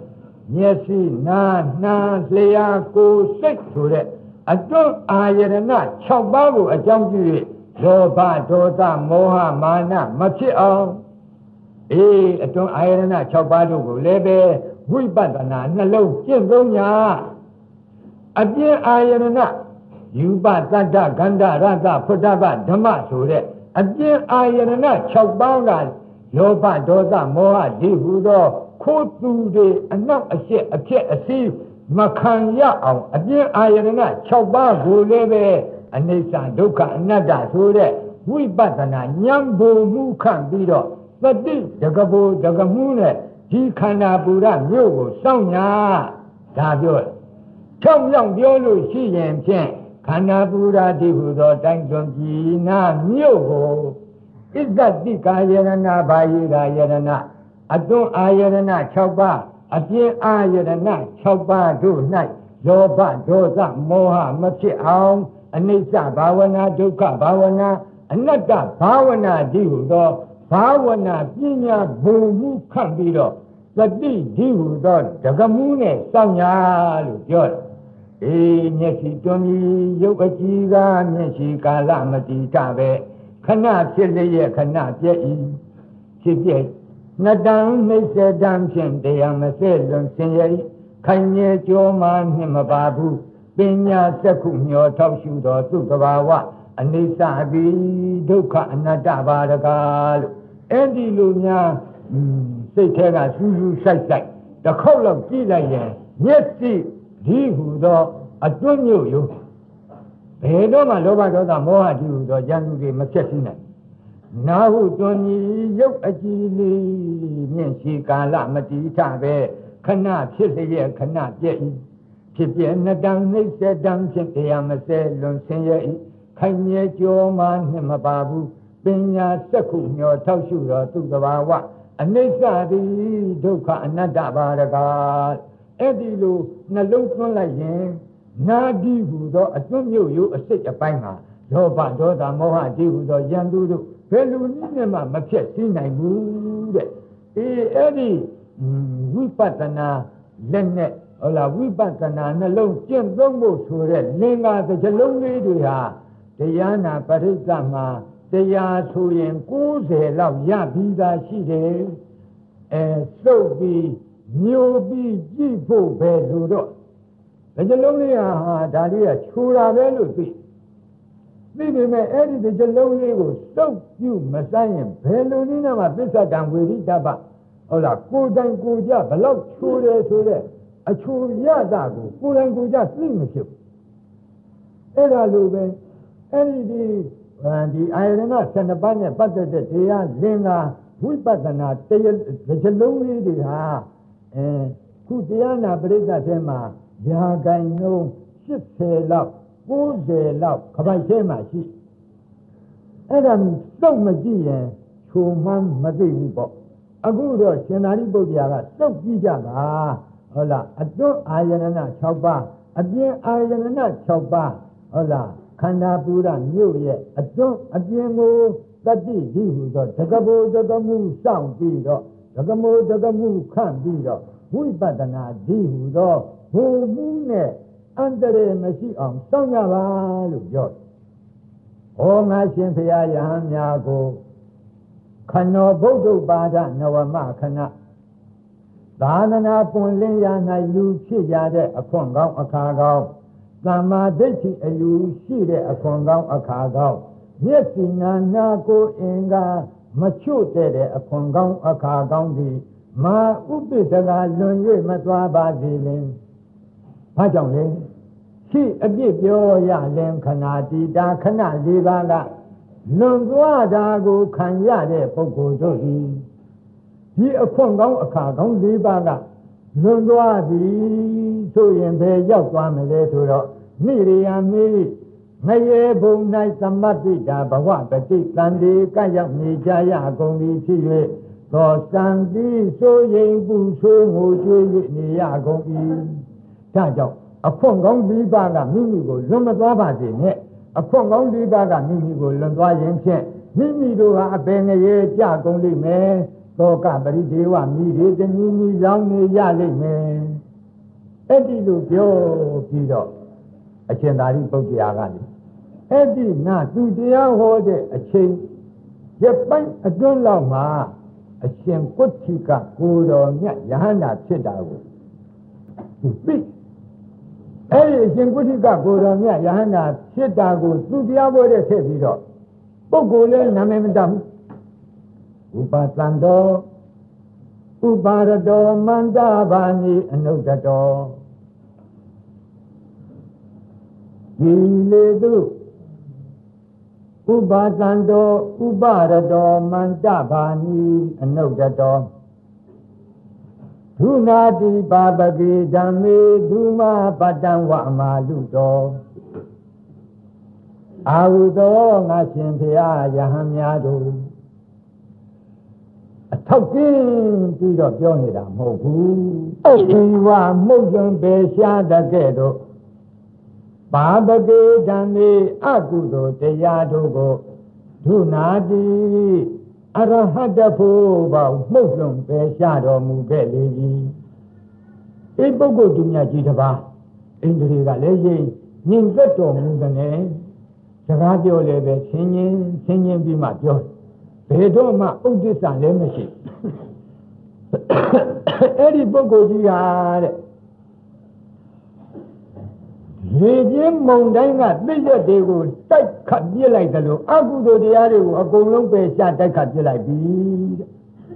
[SPEAKER 1] မျက်စိနာနှာလျှာကိုယ်စိတ်ဆိုတဲ့အတွန်းအာယရဏ၆ပါးကိုအကြောင်းပြု၍လောဘဒေါသမောဟမာနမဖြစ်အောင်အေးအတွန်းအာယရဏ၆ပါးတို့ကိုလည်းပဲဝိပဿနာနှလုံးကျင့်သုံးညာအပြင်အာယရဏယူပသတ္တဂန္ဓရတဖုဒ္ဓဗဓမ္မဆိုတဲ့အပြင်အာယရဏ၆ပါးကလောဘဒေါသမောဟဒီဟုသောခိုးသူတွေအနောက်အရှက်အဖြစ်အစည်းမခံရအောင်အပြင်အာယရဏ၆ပါးကိုလည်းပဲအနိစ္စဒုက္ခအနတ္တဆိုတဲ့ဝိပဿနာဉာဏ်ဘုံမှုခံပြီးတော့သတိတကဘူတကမှုနဲ့ဒီခန္ဓာပူရမြို့ကိုစောင့်ညာဒါပြောချောင်းမြောင်ပြောလို့ရှိရင်ဖြင့်ခန္ဓာပူရတိဟုသောတိုင်းသွန်ပြည်နာမြို့ကိုဣဇတိကာယရဏဘာယိရာယရဏအတွန်းအာယရဏ၆ပါးအပြင်အာယရဏ၆ပါးတို့၌လောဘဒေါသမောဟမဖြစ်အောင်အနိစ္စဘာဝနာဒုက္ခဘာဝနာအနတ္တဘာဝနာဒီဟုသောဘာဝနာပညာဘုံမှုခန့်ပြီးတော့သတိဒီဟုသောဒကမှုနဲ့စောင့်ညာလို့ပြောတယ်အေးမျက်စိတွန်းပြီးရုပ်အကြည့်ကမျက်စိကာလမတိတပဲခဏဖြစ်လျက်ခဏပြည့်ဤဖြစ်ပြည့်နတံနှိစ္စတံဖြင့်တရားမစဲလွန်ဆင်းရဲခိုင်မြဲကြောမှနှင့်မပါဘူးပညာစက္ခုမျောထောက်ရှုသောသူတဘာဝအနိစ္စပိဒုက္ခအနတ္တပါဒကာလို့အဲ့ဒီလိုများစိတ်ထဲကစူးစူးဆိုင်ဆိုင်တစ်ခေါက်လောက်ကြည့်လိုက်ရင်မျက်စိဒီဟုသောအတွင်းမြို့ယုဘယ်တော့မှလောဘဒေါသမောဟဒီဟုသောဉာဏ်သူတွေမဖြစ်စီနိုင်နာဟုတွင်ရုပ်အကြည်လေးမြင့်ရှိကာလမတိထပဲခဏဖြစ်လျက်ခဏပြည့်ဤဖြစ်ပြနတံနှိစ္စတံဖြင့်တရားမစဲလွန်ဆင်းရဲဤခိုင်မြဲကြောမှနှင့်မပါဘူးပညာစက္ခုမျောထောက်ရှုသောသူတဘာဝအနိစ္စတိဒုက္ခအနတ္တပါဒကာအဲ့ဒီလိုနှလုံးသွင်းလိုက်ရင်နာဒီဟုသောအတွင်းမြို့ရိုးအစိတ်အပိုင်းမှာလောဘဒေါသမောဟဒီဟုသောယံသူတို့ဘယ်လူနည်းနဲ့မှမဖြစ်စည်းနိုင်ဘူးတဲ့အေးအဲ့ဒီဝိပဿနာလက်နဲ့ဟုတ်လားဝိပဿနာနှလုံးကျင့်သုံးဖို့ဆိုတဲ့လင်္ကာတစ်ချက်လုံးလေးတွေဟာတရားနာပရိစ္ဆမှာတရားဆိုရင်ကိုးဆယ်လောက်ရပြီးသားရှိတယ်အဲစုပ်ပြီးမျိုးပြီးကြည့်ဖို့ပဲလို့တော့တစ်ချက်လုံးလေးဟာဒါလေးကခြူတာပဲလို့သိသိပေမဲ့အဲ့ဒီတစ်ချက်လုံးလေးကိုစုပ်ပြုမဆိုင်ရင်ဘယ်လိုနည်းနဲ့မှသစ္စာတံဝေရိတ္တပဟုတ်လားကိုယ်တိုင်ကိုယ်ကြဘလောက်ခြူတယ်ဆိုတဲ့အခြူရတာကိုကိုယ်တိုင်ကိုယ်ကြသိမဖြစ်ဘူးအဲ့ဒါလိုပဲအဲ့ဒီဒီဒီအာယရဏဆယ်နှစ်ပါးနဲ့ပတ်သက်တဲ့တရားလင်္ကာဝိပဿနာတရားတစ်ချက်လုံးလေးတွေဟာအဲခုတရားနာပရိသတ်ထဲမှာယာကိုင်နှုန်းရှစ်ဆယ်လောက်ကိုးဆယ်လောက်ကပိုက်ထဲမှာရှိအဲ့ဒါစုပ်မကြည့်ရင်ခြုံမှန်းမသိဘူးပေါ့အခုတော့ရှင်သာရိပုတ္တရာကစုပ်ကြည့်ကြပါဟုတ်လားအတွန်းအာယရဏ၆ပါးအပြင်အာယရဏ၆ပါးဟုတ်လားခန္ဓာပူရမြို့ရဲ့အတွန်းအပြင်ကိုတတိဒီဟုသောတကဘောတကမှုစောင့်ပြီးတော့တကမောတကမှုခန့်ပြီးတော့ဝိပဿနာဒီဟုသောဘုံမှုနဲ့အန္တရာယ်မရှိအောင်စောင့်ကြပါလို့ပြောတယ်။ဟောငါရှင်ဖရာယဟန်များကိုခဏောဗုဒ္ဓပါဒနဝမခဏသာသနာပွင့်လင်းရာ၌လူဖြစ်ကြတဲ့အခွင့်ကောင်းအခါကောင်းသမ္မာဒိဋ္ဌိအယူရှိတဲ့အခွင့်ကောင်းအခါကောင်းမျက်စိနာနာကိုအင်္ဂါမချွတ်တဲ့အခွင့်ကောင်းအခါကောင်းသည်မာဥပိ္ပဒကလွန်၍မသွားပါစေလင်ဘာကြောင့်လဲရှိအပြစ်ပြောရလင်ခဏတီတာခဏလေးပါးကလွန်သွားတာကိုခံရတဲ့ပုဂ္ဂိုလ်တို့သည်ဒီအခွင့်ကောင်းအခါကောင်းလေးပါးကလွန်သွားပြီဆိုရင်ဘယ်ရောက်သွားမလဲဆိုတော့မိရိယာမိငရေဘုံ၌သမတ္တိတာဘဝပฏิတန်ဒီကရောက်နေကြရကုန်ပြီဖြစ်၍သောစံတိဆိုရင်ပူဆိုးငိုကြွေး၍နေရကုန်၏ဒါကြောင့်အခွင့်ကောင်းလေးပါးကမိမိကိုလွန်မသွားပါစေနဲ့အခွင့်ကောင်းလေးပါးကမိမိကိုလွန်သွားရင်ဖြင့်မိမိတို့ဟာအပင်ငရေကြကုန်လိမ့်မယ်သောကပရိဒေဝမိရေတမီမီလောင်းနေရလိမ့်မယ်အဲ့ဒီလိုပြောပြီးတော့အရှင်သာရိပုတ္တရာကလေအဲ့ဒီနာသူတရားဟောတဲ့အချိန်ရပိုင်းအတွန်းလောက်မှာအရှင်ကုဋ္ဌိကကိုတော်မြတ်ယဟန္တာဖြစ်တာကိုသူသိအဲ့ဒီအရှင်ကုဋ္ဌိကကိုတော်မြတ်ယဟန္တာဖြစ်တာကိုသူတရားဟောတဲ့ထည့်ပြီးတော့ပုဂ္ဂိုလ်လည်းနာမည်မတတ်ဘူးဥပသံတော်ဥပါရတောမန္တဘာနိအနုတ္တတောဒီလေသူဥပါသံတောဥပါရတောမန္တဘာနိအနုတ္တတောဒုနာတိပါပကေဓမ္မေဒုမပတ္တံဝအမာလုတောအာဟုသောငါရှင်ဖျားယဟန်များတို့အထောက်ကင်းပြီးတော့ပြောနေတာမဟုတ်ဘူး။အိဒီဝမှုတ်ရင်ပဲရှားတကဲ့သို့ပါပကေဓမ္မေအကုသိုလ်တရားတို့ကိုဒုနာတိအရဟတဖို့ပေါင်းမှုတ်လွန်ပဲရှားတော်မူခဲ့လေပြီ။ဒီပုဂ္ဂိုလ်သူမြတ်ကြီးတစ်ပါးဣန္ဒြေကလည်းရင်ညင်သက်တော်မူတဲ့စကားပြောလည်းပဲဆင်းရင်ဆင်းရင်ပြီးမှပြောဘယ်တော့မှဥဒိစ္စလည်းမရှိအဲ့ဒီပုဂ္ဂိုလ်ကြီးဟာတဲ့လေပြင်းမုန်တိုင်းကသိရက်တွေကိုတိုက်ခတ်ပြစ်လိုက်တယ်လို့အကုသိုလ်တရားတွေကိုအကုန်လုံးပဲရှာတိုက်ခတ်ပြစ်လိုက်ပြီတဲ့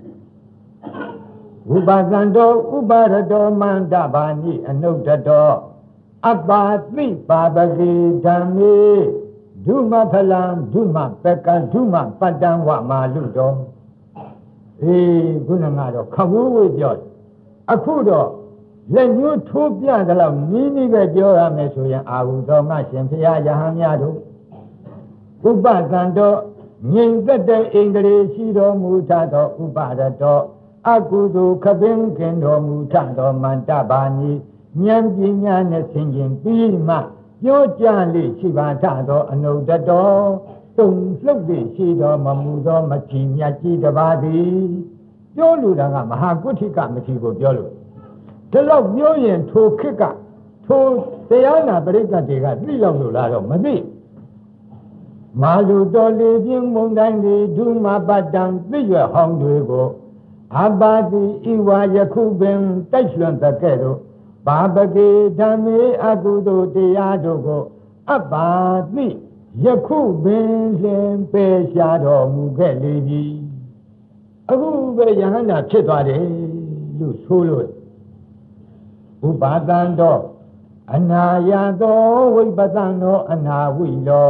[SPEAKER 1] ဥပါသံတောဥပါရတောမန္တဘာနိအနုတ္တတောအပ္ပါတိပါပကေဓမ္မေဒုမဖလံဒုမပကံဒုမပတ္တံဝမာလုတောအေးခုနကတော့ခဝူးဝေးပြောအခုတော့လက်ညှိုးထိုးပြသလောက်နီးနီးပဲပြောရမယ်ဆိုရင်အာဟုသောငါရှင်ဖျားယဟန်များတို့ဥပသံတော်ငြိမ်သက်တဲ့ဣန္ဒြေရှိတော်မူထသောဥပါရတောအကုသိုလ်ခပင်ခင်တော်မူထသောမန္တဘာနိဉာဏ်ပညာနဲ့ဆင်ခြင်ပြီးမှပြောကြလေရှိပါထသောအနုတ္တတောတုံလှုပ်လေရှိတော်မမူသောမချီမြတ်ကြီးတစ်ပါးသည်ပြောလိုတာကမဟာကုဋ္ဌိကမချီကိုပြောလို့ဒီလောက်ပြောရင်ထိုခေတ်ကထိုတရားနာပရိသတ်တွေကသိလောက်လို့လားတော့မသိမာလူတော်လေပြင်းမုန်တိုင်းတွေဒုမပတ္တံသိရွယ်ဟောင်းတွေကိုအပါတိဤဝါယခုပင်တိုက်လွန်တကဲ့သို့ပါပကေဓမ္မေအကုသိုလ်တရားတို့ကိုအပါတိယခုပင်လင်ပယ်ရှားတော်မူခဲ့လေပြီအခုပဲယဟန္တာဖြစ်သွားတယ်လို့ဆိုလို့ဥပါဒံတော်အနာယသောဝိပဿနောအနာဝိလော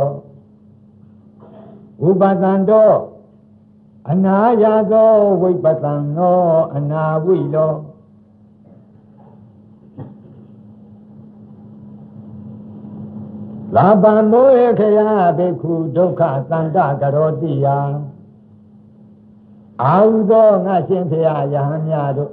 [SPEAKER 1] ဥပါဒံတော်အနာယသောဝိပဿနောအနာဝိလောလာဘံမောယခယဘေခုဒုက္ခသန္တကရောတိယအာဟုသောငါရှင်ဖျားယဟန်များတို့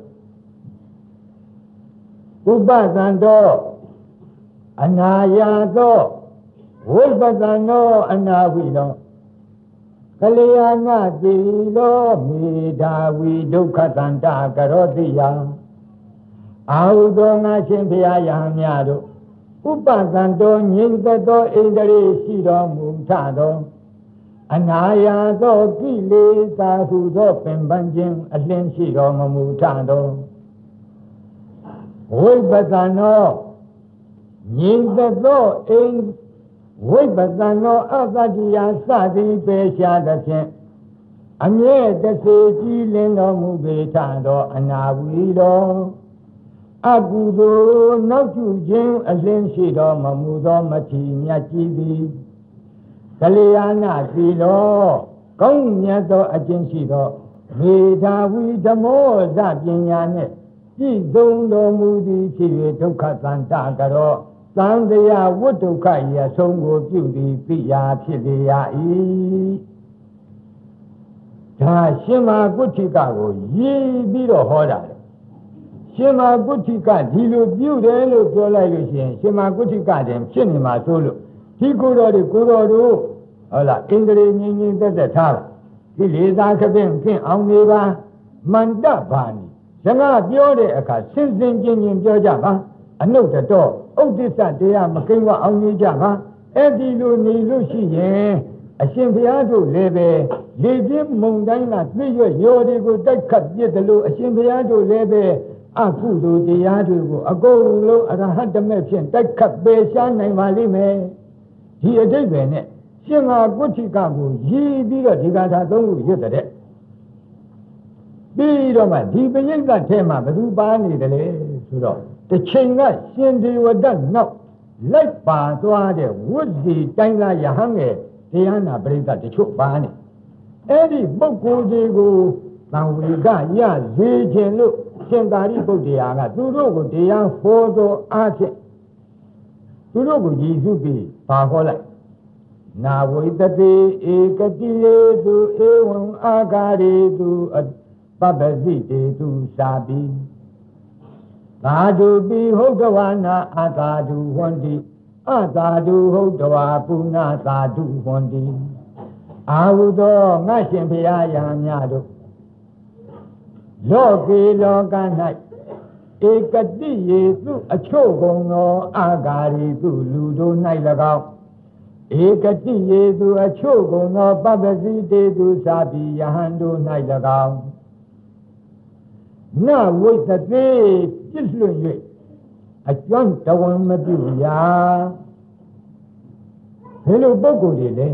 [SPEAKER 1] ဥပသံတော်အနာယသောဝိပဿနောအနာဝိလောကလျာဏတိလောမေဓာဝီဒုက္ခသန္တကရောတိယအာဟုသောငါရှင်ဖျားယဟန်များတို့ဥပသံတော်ငြိမ်သက်သောဣန္ဒြေရှိတော်မူထသောအနာယသောကိလေသာဟုသောပင်ပန်းခြင်းအလင်းရှိတော်မမူထသောဝိပဿနောငြိမ်သက်သောဣန္ဝိပဿနောအသတ္တိယစသည်ပေရှားသဖြင့်အမြဲတစေကြည်လင်တော်မူပေထသောအနာဝီတော်အကုသိုလ်နောက်ကျခြင်းအလင်းရှိတော်မမူသောမချီမြတ်ကြီးသည်ကလျာဏစီလောကောင်းမြတ်သောအကျင့်ရှိသောမေဓာဝီဓမ္မောဇပညာနှင့်ပြည့်စုံတော်မူသည်ဖြစ်၍ဒုက္ခသန္တကရောသံတရားဝတ္ဒုက္ခရဆုံးကိုပြုသည်ပိယာဖြစ်လေရ၏ဒါရှင်မကုဋ္ဌိကကိုရည်ပြီးတော့ဟောတာရှင်မကုဋ္ဌိကဒီလိုပြုတယ်လို့ပြောလိုက်လို့ရှိရင်ရှင်မကုဋ္ဌိကတင်ဖြစ်နေမှာဆိုလို့ဒီကိုယ်တော်တွေကိုယ်တော်တို့ဟုတ်လားဣန္ဒြေငြိမ်ငြိမ်သက်သက်ထားဒီလေသာခပင်ခင့်အောင်နေပါမန္တဘာနိစကားပြောတဲ့အခါစင်စင်ချင်းချင်းပြောကြပါအနုတ္တတော့ဥဒိစ္စတရားမကိန်းဝအောင်နေကြပါအဲ့ဒီလိုနေလို့ရှိရင်အရှင်ဘုရားတို့လည်းပဲလေပြင်းမုန်တိုင်းကသိရွရော်တွေကိုတိုက်ခတ်ပြစ်တယ်လို့အရှင်ဘုရားတို့လည်းပဲအကုသိုလ်တရားတွေကိုအကုန်လုံးအရဟတမေဖြင့်တိုက်ခတ်ပယ်ရှားနိုင်ပါလိမ့်မယ်ဒီအတိတ်ပဲနဲ့ရှင်ငါကုဋ္ဌိကကိုရည်ပြီးတော့ဒီကထာသုံးခုရွတ်တဲ့ပြီးတော့မှဒီပရိသတ်ထဲမှာဘယ်သူပါနေတယ်လဲဆိုတော့တစ်ချိန်ကရှင်ဒေဝဒတ်နောက်လိုက်ပါသွားတဲ့ဝိဇ္ဇီတိုင်းသားယဟန်ငယ်တရားနာပရိသတ်တချို့ပါနေအဲ့ဒီပုဂ္ဂိုလ်တွေကိုသံဝေကရစေခြင်းလို့ရှင်သာရိပုတ္တရာကသူတို့ကိုတရားဟောသောအားဖြင့်သူတို့ကိုရည်စုပြီးပါဟောလိုက်နာဝိတတိဧကတိယေသူဧဝံအာဂါရေသူပပ္ပစိတေသူသာပိသာဓုပိဟုတ်တဝနာအသာဓုဟွန်တိအသာဓုဟုတ်တဝပုဏ္ဏသာဓုဟွန်တိအာဟုသောငါရှင်ဘုရားယဟန်များတို့လောကေလောက၌ဧကတိယေသူအချို့ကုန်သောအာဂါရီသူလူတို့၌၎င်းဧကတိယေသူအချို့ကုန်သောပပ္ပစီတေသူသာပိယဟန်တို့၌၎င်းနဝိသတိပြစ်လွတ်၍အကျွမ်းတဝန်မပြုရာဘယ်လိုပုဂ္ဂိုလ်တွေလဲ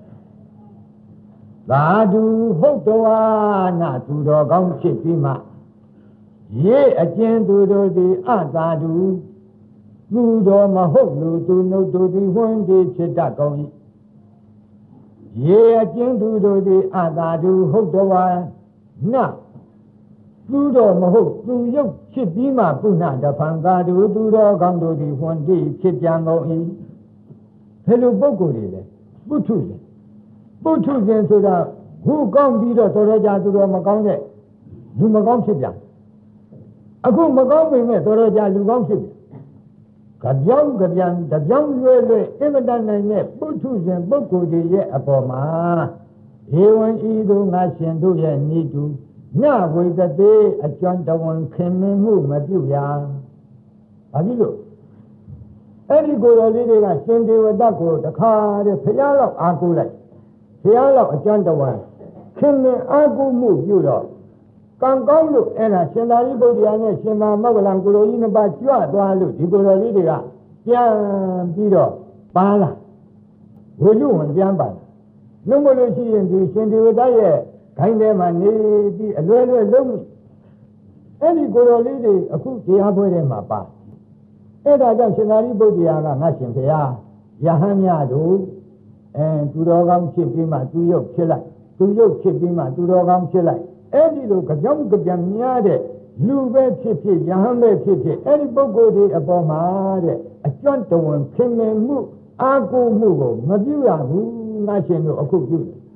[SPEAKER 1] သာဓုဟုတ်တော်နာသူတော်ကောင်းဖြစ်ပြီးမှရေအကျဉ်သူတို့သည်အသာဓုသူတော်မဟုတ်လူသူနှုတ်တို့သည်ဝန်းဒီဖြစ်တတ်ကောင်း၏ရေအကျဉ်သူတို့သည်အသာဓုဟုတ်တော်နာသူတော်မဟုတ်သူရုပ်ဖြစ်ပြီးမှပုဏ္ဏတဖန်သာဓုသူတော်ကောင်းတို့သည်ဝန်းဒီဖြစ်ပြန်ကောင်း၏ဘယ်လိုပုဂ္ဂိုလ်တွေလဲပုထုဇဉ်ပုထုဇဉ်ဆိုတာခုကောင်းပြီးတော့တော်တော်ကြာသူတော်မကောင်းတဲ့လူမကောင်းဖြစ်ပြန်အခုမကောင်းပေမဲ့တော်တော်ကြာလူကောင်းဖြစ်ပြန်ကပြောင်းကပြန်တပြောင်းရွယ်ရွယ်အင်မတန်နိုင်တဲ့ပုထုဇဉ်ပုဂ္ဂိုလ်တွေရဲ့အပေါ်မှာဧဝံဤသို့ငါရှင်တို့ရဲ့ဤတူညဝေတတိအကျွမ်းတဝန်ခင်မင်းမှုမပြုရဘာဖြစ်လို့အဲ့ဒီကိုယ်တော်လေးတွေကရှင်ဒေဝဒတ်ကိုတခါတည်းဖျားလောက်အားကိုးလိုက်ဖျားလောက်အကျွမ်းတဝန်ခင်မင်းအားကိုးမှုပြုတော့ကံကောင်းလို့အဲ့ဒါရှင်သာရိပုတ္တရာနဲ့ရှင်မောဂလန်ကိုလိုကြီးနှစ်ပါးကြွသွားလို့ဒီကိုယ်တော်လေးတွေကပြန်ပြီးတော့ပါလာဝိလူဝင်ပြန်ပါနှုတ်မလို့ရှိရင်ဒီရှင်ဒေဝဒတ်ရဲ့ခိုင်းထဲမှာနေပြီးအလွယ်လွယ်လုံးမိအဲ့ဒီကိုယ်တော်လေးတွေအခုတရားပွဲထဲမှာပါအဲ့ဒါကြောင့်ရှင်သာရိပုတ္တရာကငါရှင်ဘုရားယဟန်များတို့အဲသူတော်ကောင်းဖြစ်ပြီးမှသူရုပ်ဖြစ်လိုက်သူရုပ်ဖြစ်ပြီးမှသူတော်ကောင်းဖြစ်လိုက်အဲ့ဒီလိုကြောင်ကြံများတဲ့လူပဲဖြစ်ဖြစ်ယဟန်ပဲဖြစ်ဖြစ်အဲ့ဒီပုဂ္ဂိုလ်တွေအပေါ်မှာတဲ့အကျွမ်းတဝန်ခင်မင်မှုအာကိုမှုကိုမပြုရဘူးငါရှင်တို့အခုပြုတယ်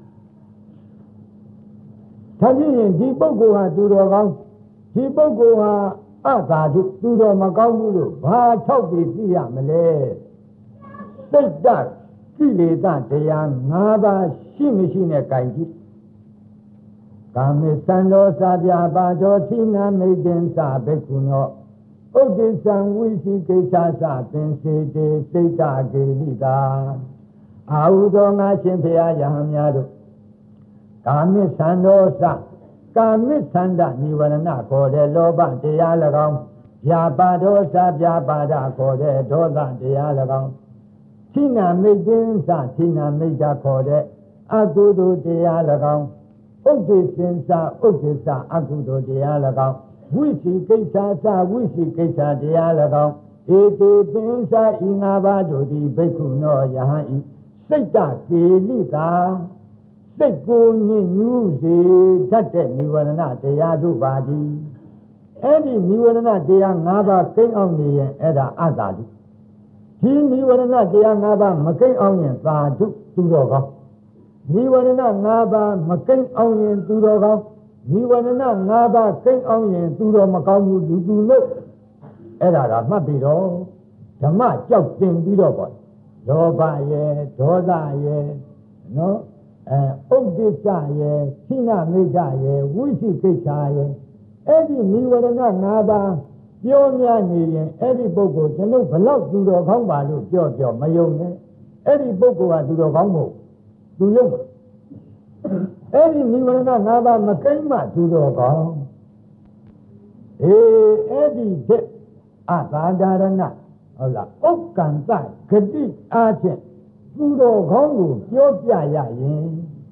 [SPEAKER 1] ဒါဖြစ်ရင်ဒီပုဂ္ဂိုလ်ဟာသူတော်ကောင်းဒီပုဂ္ဂိုလ်ဟာအသာဓုသူတော်မကောင်းဘူးလို့ဘာထောက်ပြီးသိရမလဲစိတ်ဓာတ်ကိလေသာတရား၅ပါးရှိမရှိနဲ့ကြိုင်ကြည့်ကာမေသံတော်စာပြပါတော်သီနာမိတ်တင်စာဘိက္ခုနောဥဒိစ္စံဝိသိကိစ္စသပင်စေတေစိတ်ဓာကေလိတာအာဟုသောငါရှင်ဖရာယဟန်များတို့ကာမေသံတော်စာကာမိသန္တနိဝရဏခေါ်တဲ့လောဘတရား၎င်းဗျာပါဒောသဗျာပါဒခေါ်တဲ့ဒေါသတရား၎င်းသီနာမိတ်တင်စသီနာမိတ်တာခေါ်တဲ့အကုသိုလ်တရား၎င်းဥဒ္ဒေစင်္စာဥဒ္ဒေစအကုသိုလ်တရား၎င်းဝိသိကိစ္စသဝိသိကိစ္စတရား၎င်းဧတေပင်္စာဤငါးပါးတို့သည်ဘိက္ခုနောယဟန်ဤစိတ်တကေလိတာစိတ်ကိုညစ်ညူးစေတတ်တဲ့နိဝရဏတရားတို့ပါသည်အဲ့ဒီနိဝရဏတရား၅ပါးကိန်းအောင်နေရင်အဲ့ဒါအသာတုဒီနိဝရဏတရား၅ပါးမကိန်းအောင်ရင်သာတုသူတော်ကောင်းနိဝရဏ၅ပါးမကိန်းအောင်ရင်သူတော်ကောင်းနိဝရဏ၅ပါးကိန်းအောင်ရင်သူတော်မကောင်းဘူးလူသူလို့အဲ့ဒါကမှတ်ပြီးတော့ဓမ္မကြောက်တင်ပြီးတော့ပေါ့လောဘရဲ့ဒေါသရဲ့နော်အဲဥဒိစ္စရဲ့သိနာမိတ်ရဲ့ဝိသိကိစ္စရဲ့အဲ့ဒီနိဝရဏ၅ပါးပြောများနေရင်အဲ့ဒီပုဂ္ဂိုလ်ကျွန်ုပ်ဘလောက်သူတော်ကောင်းပါလို့ပြောပြောမယုံနဲ့အဲ့ဒီပုဂ္ဂိုလ်ကသူတော်ကောင်းမဟုတ်သူယုံအဲ့ဒီနိဝရဏ၅ပါးမကိမ့်မှသူတော်ကောင်းအေးအဲ့ဒီတဲ့အသာဒရဏဟုတ်လားဥက္ကံတဂတိအားဖြင့်သူတော်ကောင်းကိုပြောပြရရင်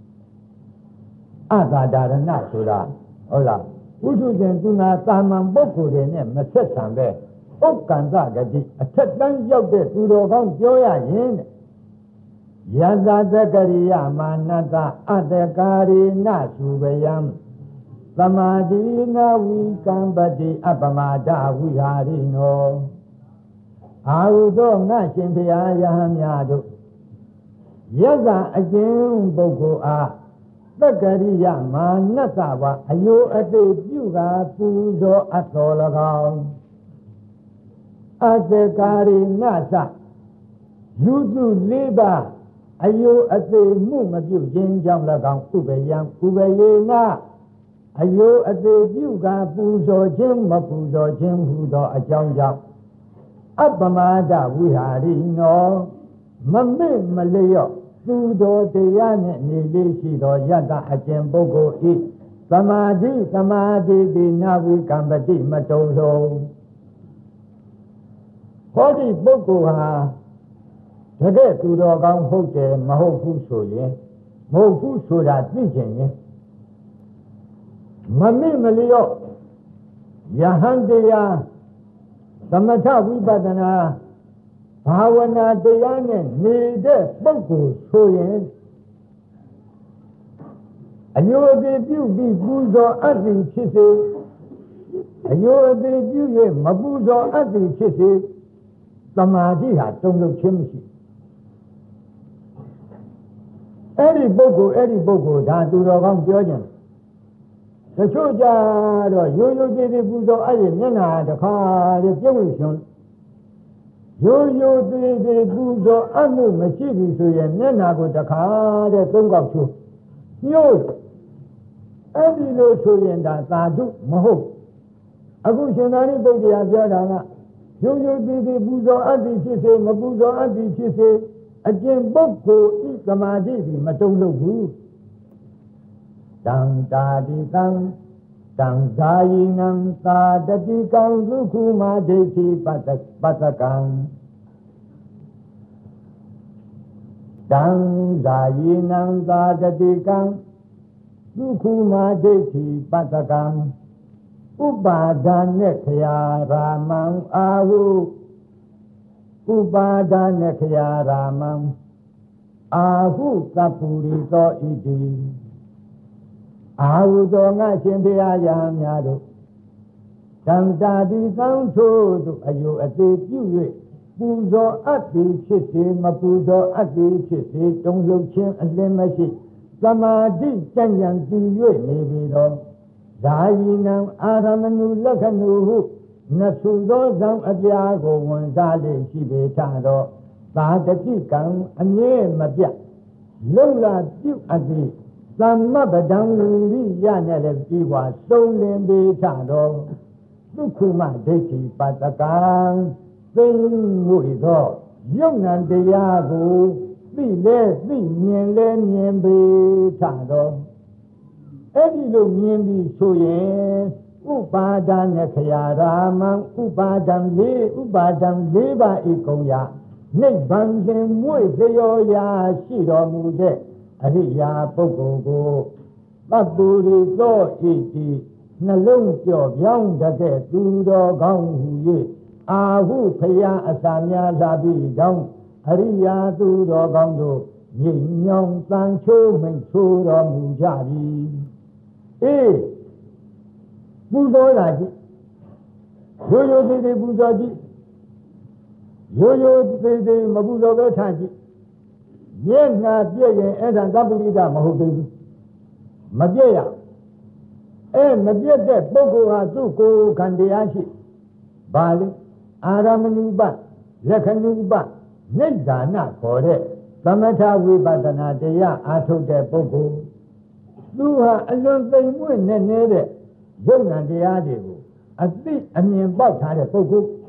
[SPEAKER 1] အသာဒရဏဆိုတာဟုတ်လားဘုသူရှင်သူနာသာမန်ပုဂ္ဂိုလ်တွေနဲ့မဆက်ဆံပဲဥက္ကံတဂတိအထက်တန်းရောက်တဲ့သူတော်ကောင်းပြောရရင်တဲ့ယသတကရိယမာနတအတ္တကာရိနသုဘယံသမာဓိနာဝိကံပတိအပမဒဝိဟာရိနောအာဟုသောငါရှင်ဘုရားယဟန်များတို့ယသအကျဉ်ပုဂ္ဂိုလ်အားတက္ကရိယမာနတဝအယိုအတိပြုကာပူဇော်အပ်တော်၎င်းအတ္တကာရိနသလူစုလေးပါးအယိုအတိမှုမပြုခြင်းကြောင့်၎င်းဥပယံဥပယေနအယိုအတိပြုကာပူဇော်ခြင်းမပူဇော်ခြင်းဟူသောအကြောင်းကြောင့်အပ္ပမဒဝိဟာရိနောမမေ့မလျော့သူတော်တရားနဲ့နေလေးရှိသောယတအကျင့်ပုဂ္ဂိုလ်ဤသမာဓိသမာဓိတိနာဝိကံပတိမတုံလုံးဟောဒီပုဂ္ဂိုလ်ဟာတကယ်သူတော်ကောင်းဟုတ်တယ်မဟုတ်ဘူးဆိုရင်မဟုတ်ဘူးဆိုတာသိချင်ရင်မမေ့မလျော့ယဟန်တရားသမထဝိပဿနာဘာဝနာတရားနဲ့နေတဲ့ပုဂ္ဂိုလ်ဆိုရင်အယုအတိပြုပြီးပူဇော်အပ်သည်ဖြစ်စေအယုအတိပြု၍မပူဇော်အပ်သည်ဖြစ်စေသမာဓိဟာတုံ့လုပ်ခြင်းမရှိအဲ့ဒီပုဂ္ဂိုလ်အဲ့ဒီပုဂ္ဂိုလ်ဒါသူတော်ကောင်းပြောကြတယ်တချို့ကြတော့ရိုးရိုးသေးသေးပူဇော်အဲ့ဒီမျက်နှာတစ်ခါတည်းပြုတ်လို့ရှင်ရိုးရိုးသေးသေးပူဇော်အမှုမရှိဘူးဆိုရင်မျက်နှာကိုတစ်ခါတည်းသုံးကောက်ချိုးညှို့အဲ့ဒီလိုဆိုရင်ဒါသာဓုမဟုတ်အခုရှင်သာရိပုတ္တရာပြောတာကရိုးရိုးသေးသေးပူဇော်အပ်သည်ဖြစ်စေမပူဇော်အပ်သည်ဖြစ်စေအကျင့်ပုဂ္ဂိုလ်ဤသမာဓိဒီမတုံ့လို့ဘူးတံတာတိတံတံဇာယိနံသာတတိကံသုခုမာဒိဋ္ဌိပတ္တပတ္တကံတံဇာယိနံသာတတိကံသုခုမာဒိဋ္ဌိပတ္တကံဥပါဒာနေခယာရာမံအာဟုဥပါဒာနေခယာရာမံအာဟုသပ္ပုရိသောဣတိအာဟုသောငါရှင်ဘုရားယဟန်များတို့တံတာတိသံထို့သို့အယုအသေးပြု၍ပူဇော်အပ်သည်ဖြစ်စေမပူဇော်အပ်သည်ဖြစ်စေတုံ့လုပ်ခြင်းအလင်းမရှိသမာဓိကြံ့ကြံ့တည်၍နေပြီသောဇာယိနံအာရမဏုလက္ခဏုဟုနသုသောဇံအပြားကိုဝန်စားလေရှိပေထသောသာတတိကံအမြဲမပြတ်လုံလာပြုအပ်သည်သမ္မပဒံဝိရိယနဲ့လည်းပြီးွားသုံးလင်းပေထသောဒုက္ခမဒိဋ္ဌိပတ္တကံသိငွေသောယုံနံတရားကိုသိလဲသိမြင်လဲမြင်ပေထသောအဲ့ဒီလိုမြင်ပြီးဆိုရင်ဥပါဒာနဲ့ခယာရာမံဥပါဒံလေးဥပါဒံလေးပါးဤကုန်ရာနိဗ္ဗာန်တွင်မွေ့လျော်ရာရှိတော်မူတဲ့အရိယာပုဂ္ဂိုလ်ကိုသဗ္ဗူရိသောဣတိနှလုံးကြော့ပြောင်းတကဲ့သူတော်ကောင်းဟူ၍အာဟုဖယားအစာများလာပြီးကြောင်းအရိယာသူတော်ကောင်းတို့ညင်ညောင်းတန်ချိုးမိတ်ဆိုးတော်မူကြသည်အေးပူဇော်လာကြည့်ရိုးရိုးသေးသေးပူဇော်ကြည့်ရိုးရိုးသေးသေးမပူဇော်ပဲထားကြည့်မျက်နှာပြည့်ရင်အဲ့ဒါသဗ္ဗုရိဒမဟုတ်သေးဘူးမပြည့်ရအဲမပြည့်တဲ့ပုဂ္ဂိုလ်ဟာသူ့ကိုယ်ခံတရားရှိဘာလဲအာရမဏုပလက္ခဏုပနိဒာနခေါ်တဲ့သမထဝိပဿနာတရားအားထုတ်တဲ့ပုဂ္ဂိုလ်သူဟာအလွန်သိမ်မွေ့နဲ့နေတဲ့ယုံနာတရားတွေကိုအသိအမြင်ပေါက်ထားတဲ့ပုဂ္ဂိုလ်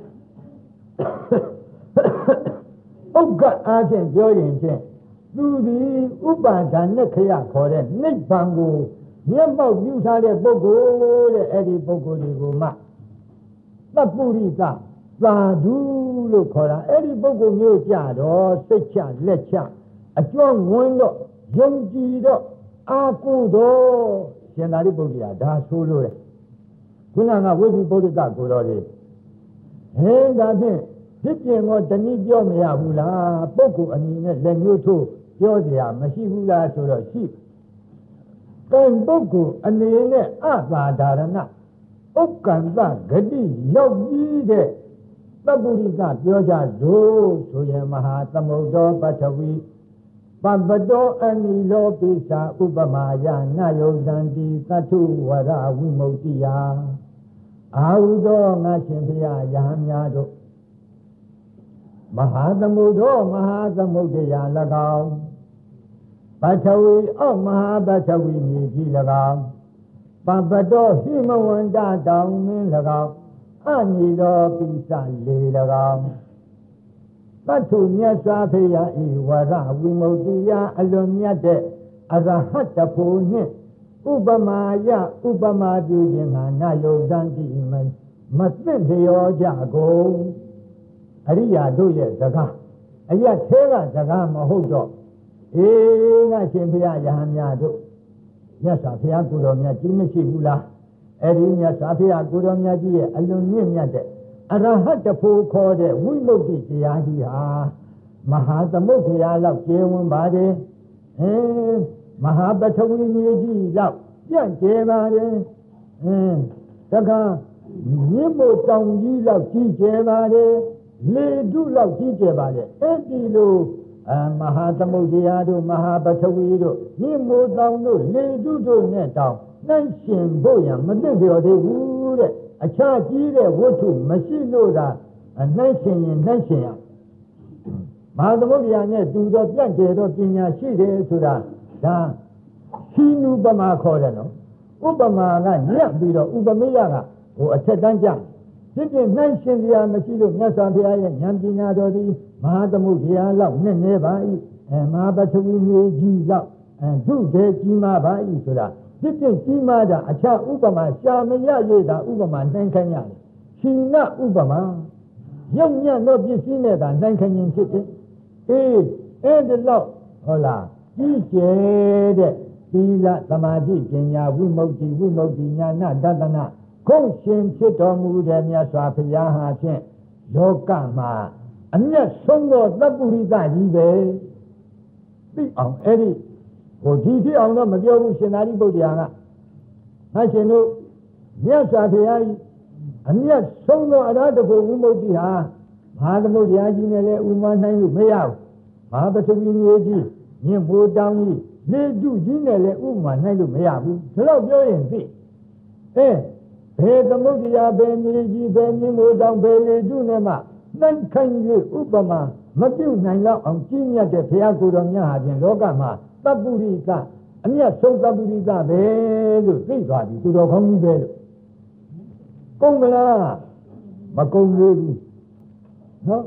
[SPEAKER 1] ဥက္ကအားဖြင့်ပြောရင်ဖြင့်သူသည်ဥပါဒာနဲ့ခရခေါ်တဲ့နိဗ္ဗာန်ကိုမျက်မှောက်ပြုထားတဲ့ပုဂ္ဂိုလ်တဲ့အဲ့ဒီပုဂ္ဂိုလ်တွေကိုမှသပ္ပုရိသသာဓုလို့ခေါ်တာအဲ့ဒီပုဂ္ဂိုလ်မျိုးကြတော့စိတ်ချလက်ချအကျွမ်းဝင်တော့ယုံကြည်တော့အာကိုတော့ရှင်သာရိပုတ္တရာဒါဆိုလို့လေခုနကဝိသုပုဒ္ဓကကိုတော်တွေဟဲ့ဒါဖြင့်ဒီပြင်တော့တနည်းပြောမရဘူးလားပုဂ္ဂိုလ်အနေနဲ့လက်ညှိုးထိုးပြောเสียမရှိဘူးလားဆိုတော့ရှိကံပုဂ္ဂိုလ်အနေနဲ့အသာဒါရဏဥက္ကံသဂတိရောက်ပြီးတဲ့သပ္ပုရိသပြောကြလို့ဆိုရင်မဟာသမုဒ္ဒောပထဝီပပတောအနိလောပိစာဥပမာယနယုဇံတိသတ္ထုဝရဝိမု ക്തി ယအာဟုသောငါရှင်ဘုရားယဟန်များတို့မဟာသမုဒ္ဒောမဟာသမုဒ္ဒရာ၎င်းပထဝီအောက်မဟာပထဝီမြေကြီး၎င်းပပတောဟိမဝန္တတောင်မင်း၎င်းအနိလောပိစာလေ၎င်းသတ္ထုမြတ်စွာဘုရားဤဝရဝိမု ക്തി ယအလွန်မြတ်တဲ့အရဟတ္တဖို့နှင့်ဥပမာယဥပမာပြုခြင်းဟာနယုဇံတိမမသိလျောကြကုန်အရိယာတို့ရဲ့စကားအရသေးကစကားမဟုတ်တော့အေးငါရှင်ဘုရားယဟန်များတို့မြတ်စွာဘုရားကိုယ်တော်မြတ်ကြီးမရှိဘူးလားအဲ့ဒီမြတ်စွာဘုရားကိုယ်တော်မြတ်ကြီးရဲ့အလွန်မြင့်မြတ်တဲ့အရဟတ္တဖို့ခေါ်တဲ့ဝိမု ക്തി တရားကြီးဟာမဟာသမုဒ္ဒရာလောက်ကျေဝန်းပါတယ်အင်းမဟာပထဝီမြေကြီးလောက်ပြန့်ကျဲပါတယ်အင်းတခါမြင့်မို့တောင်ကြီးလောက်ကြီးကျယ်ပါတယ်လေတုလောက်ကြီးကျယ်ပါတယ်အဲ့ဒီလိုအမဟာသမုဒ္ဒရာတို့မဟာပထဝီတို့မြင့်မို့တောင်တို့လေတုတို့နဲ့တောင်နှိုင်းရှင်ဖို့ရမသိတော်သေးဘူးတဲ့အခြားကြီးတဲ့ဝတ္ထုမရှိလို့သာနှိုင်းရှင်ရင်နှိုင်းရှင်ရမဟာသမုဒ္ဒရာနဲ့တူတော့ပြန့်ကျယ်တော့ပညာရှိတယ်ဆိုတာဒါရှိနုပမာခေါ်တယ်နော်ဥပမာကညက်ပြီးတော့ဥပမေယကဟိုအထက်တန်းကြဒီပြင်နှိုင်းရှင်စရာမရှိလို့မြတ်စွာဘုရားရဲ့ဉာဏ်ပညာတော်သည်မဟာသမုဒ္ဒရာလောက်နဲ့နေပါ၏အဲမဟာပထဝီမြေကြီးလောက်အဲဒုတဲ့ကြီးမားပါ၏ဆိုတာဒီပြင်ကြီးမားတာအခြားဥပမာရှာမရရတာဥပမာနှိုင်းခိုင်းရတယ်ရှင်နဥပမာရုပ်ညံ့သောပစ္စည်းနဲ့သာနှိုင်းခိုင်းခြင်းဖြစ်တယ်အေးအဲ့ဒီလောက်ဟုတ်လားကြီးကျယ်တဲ့သီလသမာဓိပညာဝိမု ക്തി ဝိမု ക്തി ဉာဏတတနာခုံရှင်ဖြစ်တော်မူတဲ့မြတ်စွာဘုရားဟာဖြင့်လောကမှာအမျက်ဆုံးသောသပ္ပုရိသကြီးပဲသိအောင်အဲ့ဒီဟိုဒီဖြစ်အောင်တော့မပြောဘူးရှင်သာရိပုတ္တရာကငါရှင်တို့မြတ်စွာဘုရားကြီးအမျက်ဆုံးသောအရဟတဖို့ဝိမု ക്തി ဟာမဟာသမုဒ္ဒရာကြီးနဲ့လည်းဥမာနိုင်လို့မရဘူးမဟာပထဝီမြေကြီးမြင့်မိုးတောင်ကြီးလေတုကြီးနဲ့လည်းဥမာနိုင်လို့မရဘူးဒါတော့ပြောရင်သိအဲဘယ်သမုဒ္ဒရာဘယ်မြေကြီးဘယ်မြင့်မိုးတောင်ဘယ်လေတုနဲ့မှနှိုင်းခိုင်း၍ဥပမာမပြုတ်နိုင်တော့အောင်ကြီးမြတ်တဲ့ဘုရားကိုယ်တော်မြတ်ဟာဖြင့်လောကမှာသပ္ပုရိသ အမြတ်ဆုံးသဗ္ဗုရိသပဲလို့သိသွားပြီသူတော်ကောင်းကြီးပဲလို့ကုန်မလားမကုန်သေးဘူးနော်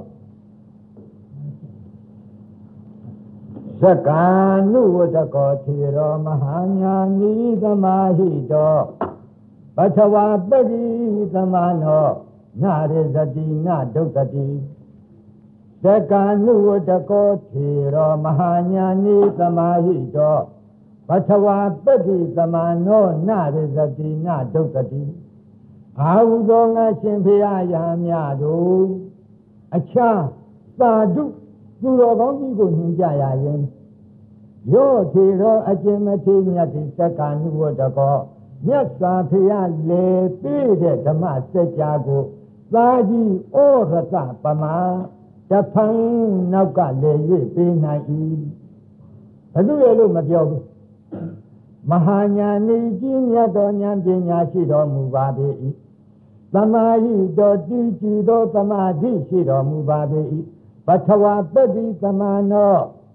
[SPEAKER 1] သက္ကာနုဝတ္တကောထေရောမဟာညာနိသမာဟိတောပထဝါပတိသမနောနာရဇတိနာဒုက္ခတိသက္ကာနုဝတ္တကောထေရောမဟာညာနိသမာဟိတောပထဝါပတိသမနောနာရဇတိနာဒုက္ခတိအာဟုသောငါရှင်ဖေယယာမြတို့အခြားသာဓုသူတော်ကောင်းကြီးကိုညွှန်ကြရရင်ယောထေရောအကျဉ်မထေမြတ်ဒီသက္ကာနုဝတ္တကောမြတ်စွာဘုရားလေပေးတဲ့ဓမ္မစကြာကိုသာကြီးဩရသပမာတဖန်နောက်ကလေ၍ပေးနိုင်၏ဘယ်သူရဲ့လို့မပြောဘူးမဟာညာနိကြီးမြတ်တော်ဉာဏ်ပညာရှိတော်မူပါပေ၏သမာဟိတော်တည်ကြည်သောသမာဓိရှိတော်မူပါပေ၏ပထဝပတ္တိသမနော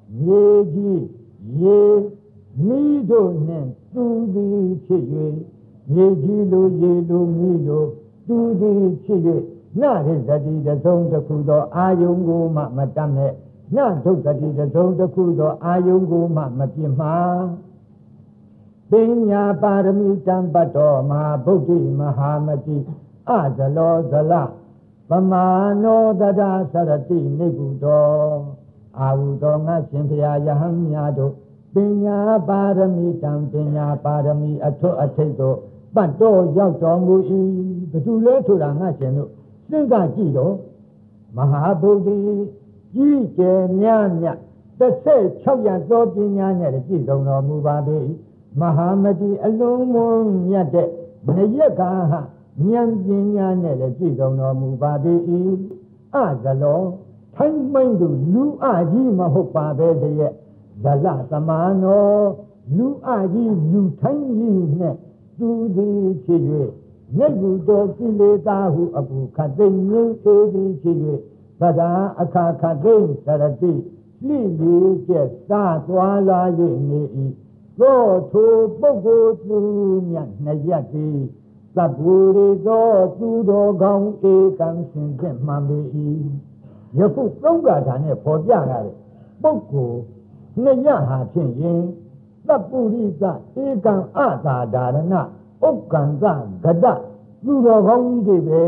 [SPEAKER 1] ရေကြီးရေမိတို့နှင့်တူသည်ဖြစ်၍ရေကြီးလိုရေလိုမိလိုတူသည်ဖြစ်၍နရိသတိတဆုံးတစ်ခုသောအာယုံကိုမှမတတ်မဲ့နဒုက္ခတိတဆုံးတစ်ခုသောအာယုံကိုမှမပြစ်မှာပညာပါရမီတံပတ်တော်မဟာဗုဒ္ဓမဟာမတိအဇလောဇလပမာနောတတသရတိနိဗ္ဗုတောအာဟုသောငါရှင်ဖရာယဟန်များတို့ပညာပါရမီတံပညာပါရမီအထွတ်အထိပ်သို့ပတ်တော်ရောက်တော်မူ၏ဘယ်သူလဲဆိုတာငါရှင်တို့စဉ်းစားကြည့်တော့မဟာဗုဒ္ဓကြီးကျယ်မြတ်မြတ်တစ်ဆက်၆ရသောပညာနဲ့ပြည့်စုံတော်မူပါပေမဟာမတိအလုံးမုံမြတ်တဲ့နယကဟာဉာဏ်ပညာနဲ့လည်းပြည့်စုံတော်မူပါပေ၏အဇလောထိုင်းမိန်သူလူအကြီးမဟုတ်ပါပဲတည်းရဲ့ဇလသမာနောလူအကြီးလူထိုင်းကြီးနဲ့သူသည်ဖြစ်၍မြတ်ဘူးတော်ကိလေသာဟုအပူခတ်သိမ့်ငြိမ်းသေးသည်ဖြစ်၍သဒ္ဒါအခါခတ်သိမ့်သရတိလှိလီကျက်သာသွားလာ၍နေ၏သောထိုပုဂ္ဂိုလ်သူမြတ်နှစ်ရက်သည်သဗ္ဗူရိသောသူတော်ကောင်းဧကံစင်စစ်မှန်ပေ၏ယခုသုံးကားဌာနဲ့ပေါ်ပြရတဲ့ပုဂ္ဂိုလ်နှစ်ရက်ဟာဖြင့်ရင်သဗ္ဗူရိသဧကံအသာဒါရဏဥက္ကံသဂဒသူတော်ကောင်းကြီးတွေပဲ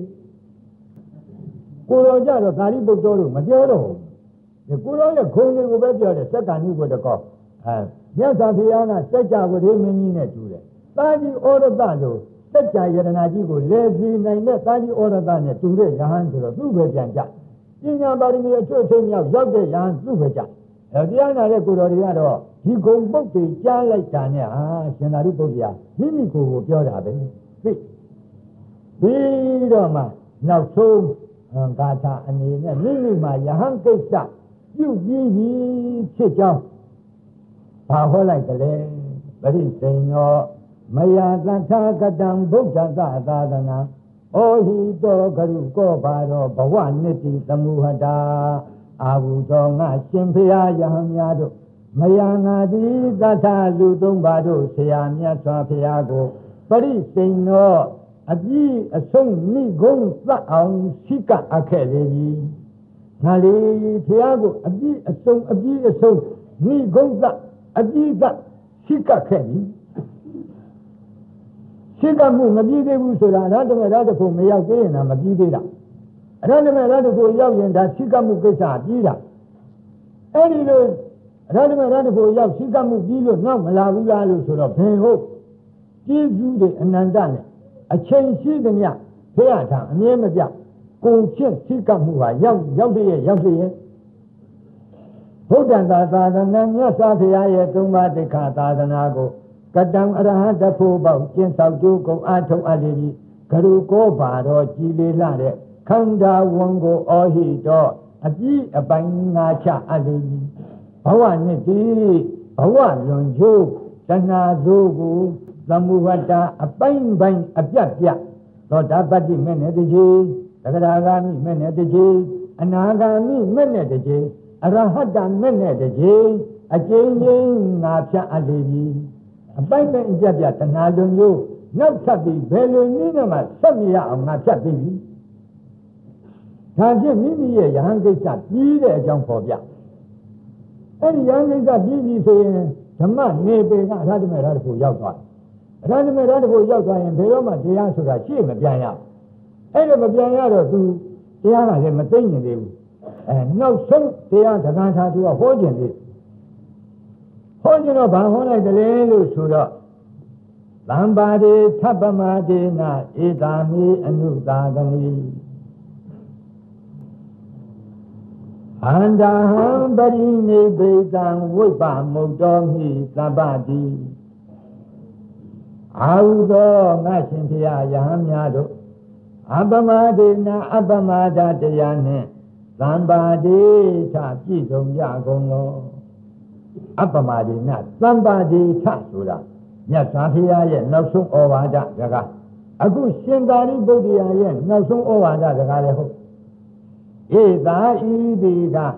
[SPEAKER 1] ကိုတော်ကြတော့သာရိပုတ္တတို့မပြောတော့ဘူးကိုတော်ရဲ့ခုံတွေကိုပဲပြောတယ်စက္ကန့်ဥပဒကောအဲမြတ်စွာဘုရားကစัจ java ဝိမင်းကြီးနဲ့တူတယ်သာကြီးဩရတလို့စัจ java ယရနာကြီးကိုလေစီနိုင်တဲ့သာကြီးဩရတနဲ့တူတဲ့ယဟန်ဆိုတော့သူ့ပဲပြန်ကြပညာပါရမီအထွတ်အထိပ်မြောက်ရောက်တဲ့ယဟန်သူ့ပဲကြအဲတရားနာတဲ့ကိုတော်တွေကတော့ဒီဂုံပုတ်တွေကြားလိုက်တာနဲ့ဟာရှင်သာရိပုတ္တရာမိမိကိုယ်ကိုပြောတာပဲသိပြီးတော့မှနောက်ဆုံးဂါထာအနေနဲ့မိမိမှာယဟန်ကိစ္စပြုပြီးပြီဖြစ်ကြောင်းဘာဟောလိုက်တယ်လဲပရိစိန်သောမယသထာကတံဗုဒ္ဓသသာသနာဩဟိတောဂရုကောပါတော်ဘဝနိတိသမုဟတာအာဟုသောငါရှင်ဖရာယဟန်များတို့မယငါတိသထာလူသုံးပါတို့ဆရာမြတ်စွာဘုရားကိုပရိစိန်သောအပြည့်အစုံနိဂုံးသတ်အောင်ရှိကအပ်ခဲ့လေပြီငါလေဘုရားကိုအပြည့်အစုံအပြည့်အစုံနိဂုံးသတ်အပြည့်သတ်ရှိကခဲ့ပြီရှိကမှုမပြည့်သေးဘူးဆိုတာရတ္တမေရတ္တဖို့မရောက်သေးရင်တော့မပြည့်သေးတာရတ္တမေရတ္တဖို့ရောက်ရင်ဒါရှိကမှုကိစ္စပြီးတာအဲ့ဒီလိုရတ္တမေရတ္တဖို့ရောက်ရှိကမှုပြီးလို့နောက်မလာဘူးလားလို့ဆိုတော့ဘယ်ဟုတ်ကျေးဇူးတွေအနန္တနဲ့အချိန်ရှိသမျှဘုရားထံအမြဲမပြကိုချစ်ရှိကမှုဟာရောက်ရောက်တည်းရဲ့ရောက်တည်းရဲ့ဘုဒ္ဓသာသာသနာမြတ်စွာဘုရားရဲ့သုံးပါးတိခါသာသနာကိုကတံအရဟတဖို့ပေါက်ကျင့်ဆောက်ကြိုးကုန်အားထုတ်အပ်လေပြီဂရုကောပါတော်ကြည်လေလှတဲ့ခန္ဓာဝန်ကိုဩဟိတော်အပြည့်အပိုင်ငါချအပ်လေပြီဘဝနှစ်တိဘဝလွန်ကျိုးတဏှာသို့ကိုသမုဝတ္တအပိုင်ပိုင်အပြတ်ပြတ်သောတာပတ္တိမဲ့နဲ့တည်းသဂရာဂာမိမဲ့နဲ့တည်းအနာဂာမိမဲ့နဲ့တည်းအရဟတမဲ့နဲ့တည်းအကျဉ်းချင်းငါဖြတ်အပ်လေပြီအပိုင်ပိုင်အပြတ်ပြတ်တဏှာလွန်ကျိုးနောက်ထပ်ပြီးဘယ်လိုနည်းနဲ့မှဆက်မရအောင်ငါဖြတ်ပြီးပြီဒါဖြင့်မိမိရဲ့ယဟန်ကိစ္စပြီးတဲ့အကြောင်းပေါ်ပြအဲ့ဒီယဟန်ကိစ္စပြီးပြီဆိုရင်ဓမ္မနေပေကအရဟတမေရတ္တဖို့ရောက်သွားအရဟတမေရတ္တဖို့ရောက်သွားရင်ဘယ်တော့မှတရားဆိုတာရှေ့မပြန်ရအဲ့လိုမပြန်ရတော့သူတရားကလည်းမသိမြင်သေးဘူးအဲနောက်ဆုံးတရားတက္ကထာသူကဟောကျင်သေးဟောကျင်တော့ဘာဟောလိုက်တယ်လဲလို့ဆိုတော့သံပါတိသဗ္ဗမတေနဧတာမိအနုသာသနိအန္တဟံပရိနိဗ္ဗေတံဝိပ္ပမုတ်တော်မိသဗ္ဗတိအာဟုသောငါရှင်ဖရာယဟန်များတို့အပ္ပမဒေနအပ္ပမဒတရားနှင့်သံပါတိထပြည့်စုံကြကုန်သောအပ္ပမဒေနသံပါတိထဆိုတာမြတ်စွာဘုရားရဲ့နောက်ဆုံးဩဝါဒစကားအခုရှင်သာရိပုတ္တရာရဲ့နောက်ဆုံးဩဝါဒစကားလည်းဟုတ်ဧသာဤဒီက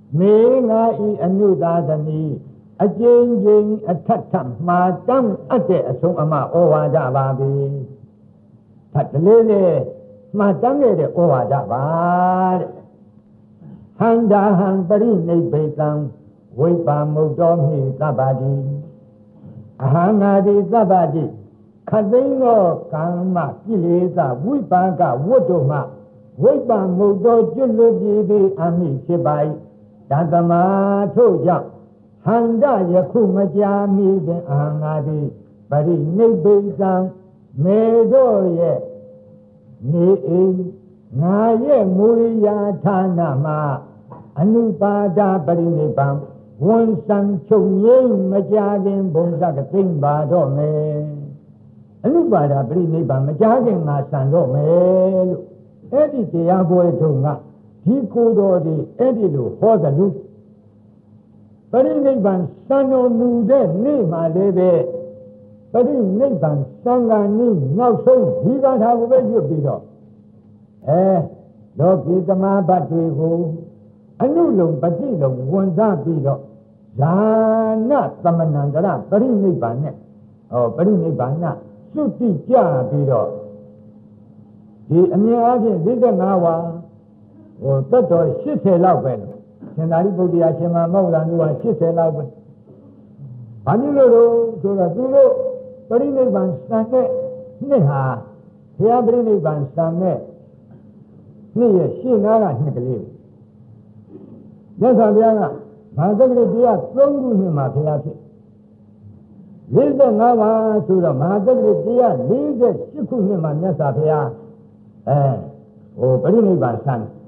[SPEAKER 1] မေငါဤအနုသာသမီအကျဉ်းချင်းအထက်ထမှာတမ်းအပ်တဲ့အဆုံးအမဩဝါဒပါပဲဖတ်တလေးလေးမှာတမ်းခဲ့တဲ့ဩဝါဒပါတဲ့ဟန္တာဟံပရိနိဗ္ဗေတံဝိပါမုတ်တော်မိသဗ္ဗတိအဟံငါတိသဗ္ဗတိခသိန်းသောကာမကိလေသာဝိပါကဝတ္တုမှဝိပါမုတ်တော်ကျွလွတ်ကြည်သည်အမိဖြစ်ပါ၏တသမာထို့ကြောင့်ဟန္တယခုမကြာမီပင်အဟံငါတိပရိနိဗ္ဗေတံမေတို့ရဲ့နေအိမ်ငါရဲ့မူရိယာဌာနမှာအနုပါဒပရိနိဗ္ဗာန်ဝန်ဆံချုပ်ငိမ့်မကြခင်ဘုံစကသိမ့်ပါတော့မယ်အနုပါဒပရိနိဗ္ဗာန်မကြခင်ငါဆံတော့မယ်လို့အဲ့ဒီတရားပွဲထုံကဒီကိုယ်တော်ဒီအဲ့ဒီလိုဟောသလိုပရိနိဗ္ဗာန်ဆံတော်မူတဲ့နေ့မှာလည်းပဲပရိနိဗ္ဗာန်သံဃာနည်းနောက်ဆုံးဒီကထာကိုပဲရွတ်ပြီးတော့အဲလောကီသမာဘတ်တွေကိုအနုလုံပฏิလုံဝန်စားပြီးတော့ဇာနသမဏံကရပရိနိဗ္ဗာန်နဲ့ဟောပရိနိဗ္ဗာန်သုတိကြပြီးတော့ဒီအမြင်အားဖြင့်၄၅ဝါဟိုတတ်တော်၈၀လောက်ပဲလို့ရှင်သာရိပုတ္တရာရှင်မမောဂလန်တို့က၈၀လောက်ပဲဘာလို့လို့ဆိုတော့သူတို့ပရိနိဗ္ဗာန်စံတဲ့နှစ်ဟာဘုရားပရိနိဗ္ဗာန်စံတဲ့နှစ်ရဲ့ရှင်းနာကနှစ်ကလေးမြတ်စွာဘုရားကမဟာသက္ကရာတရားသုံးခုနှစ်မှာဘုရားဖြစ်၄၅ပါးဆိုတော့မဟာသက္ကရာတရား၄၈ခုနှစ်မှာမြတ်စွာဘုရားအဲဟိုပရိနိဗ္ဗာန်စံ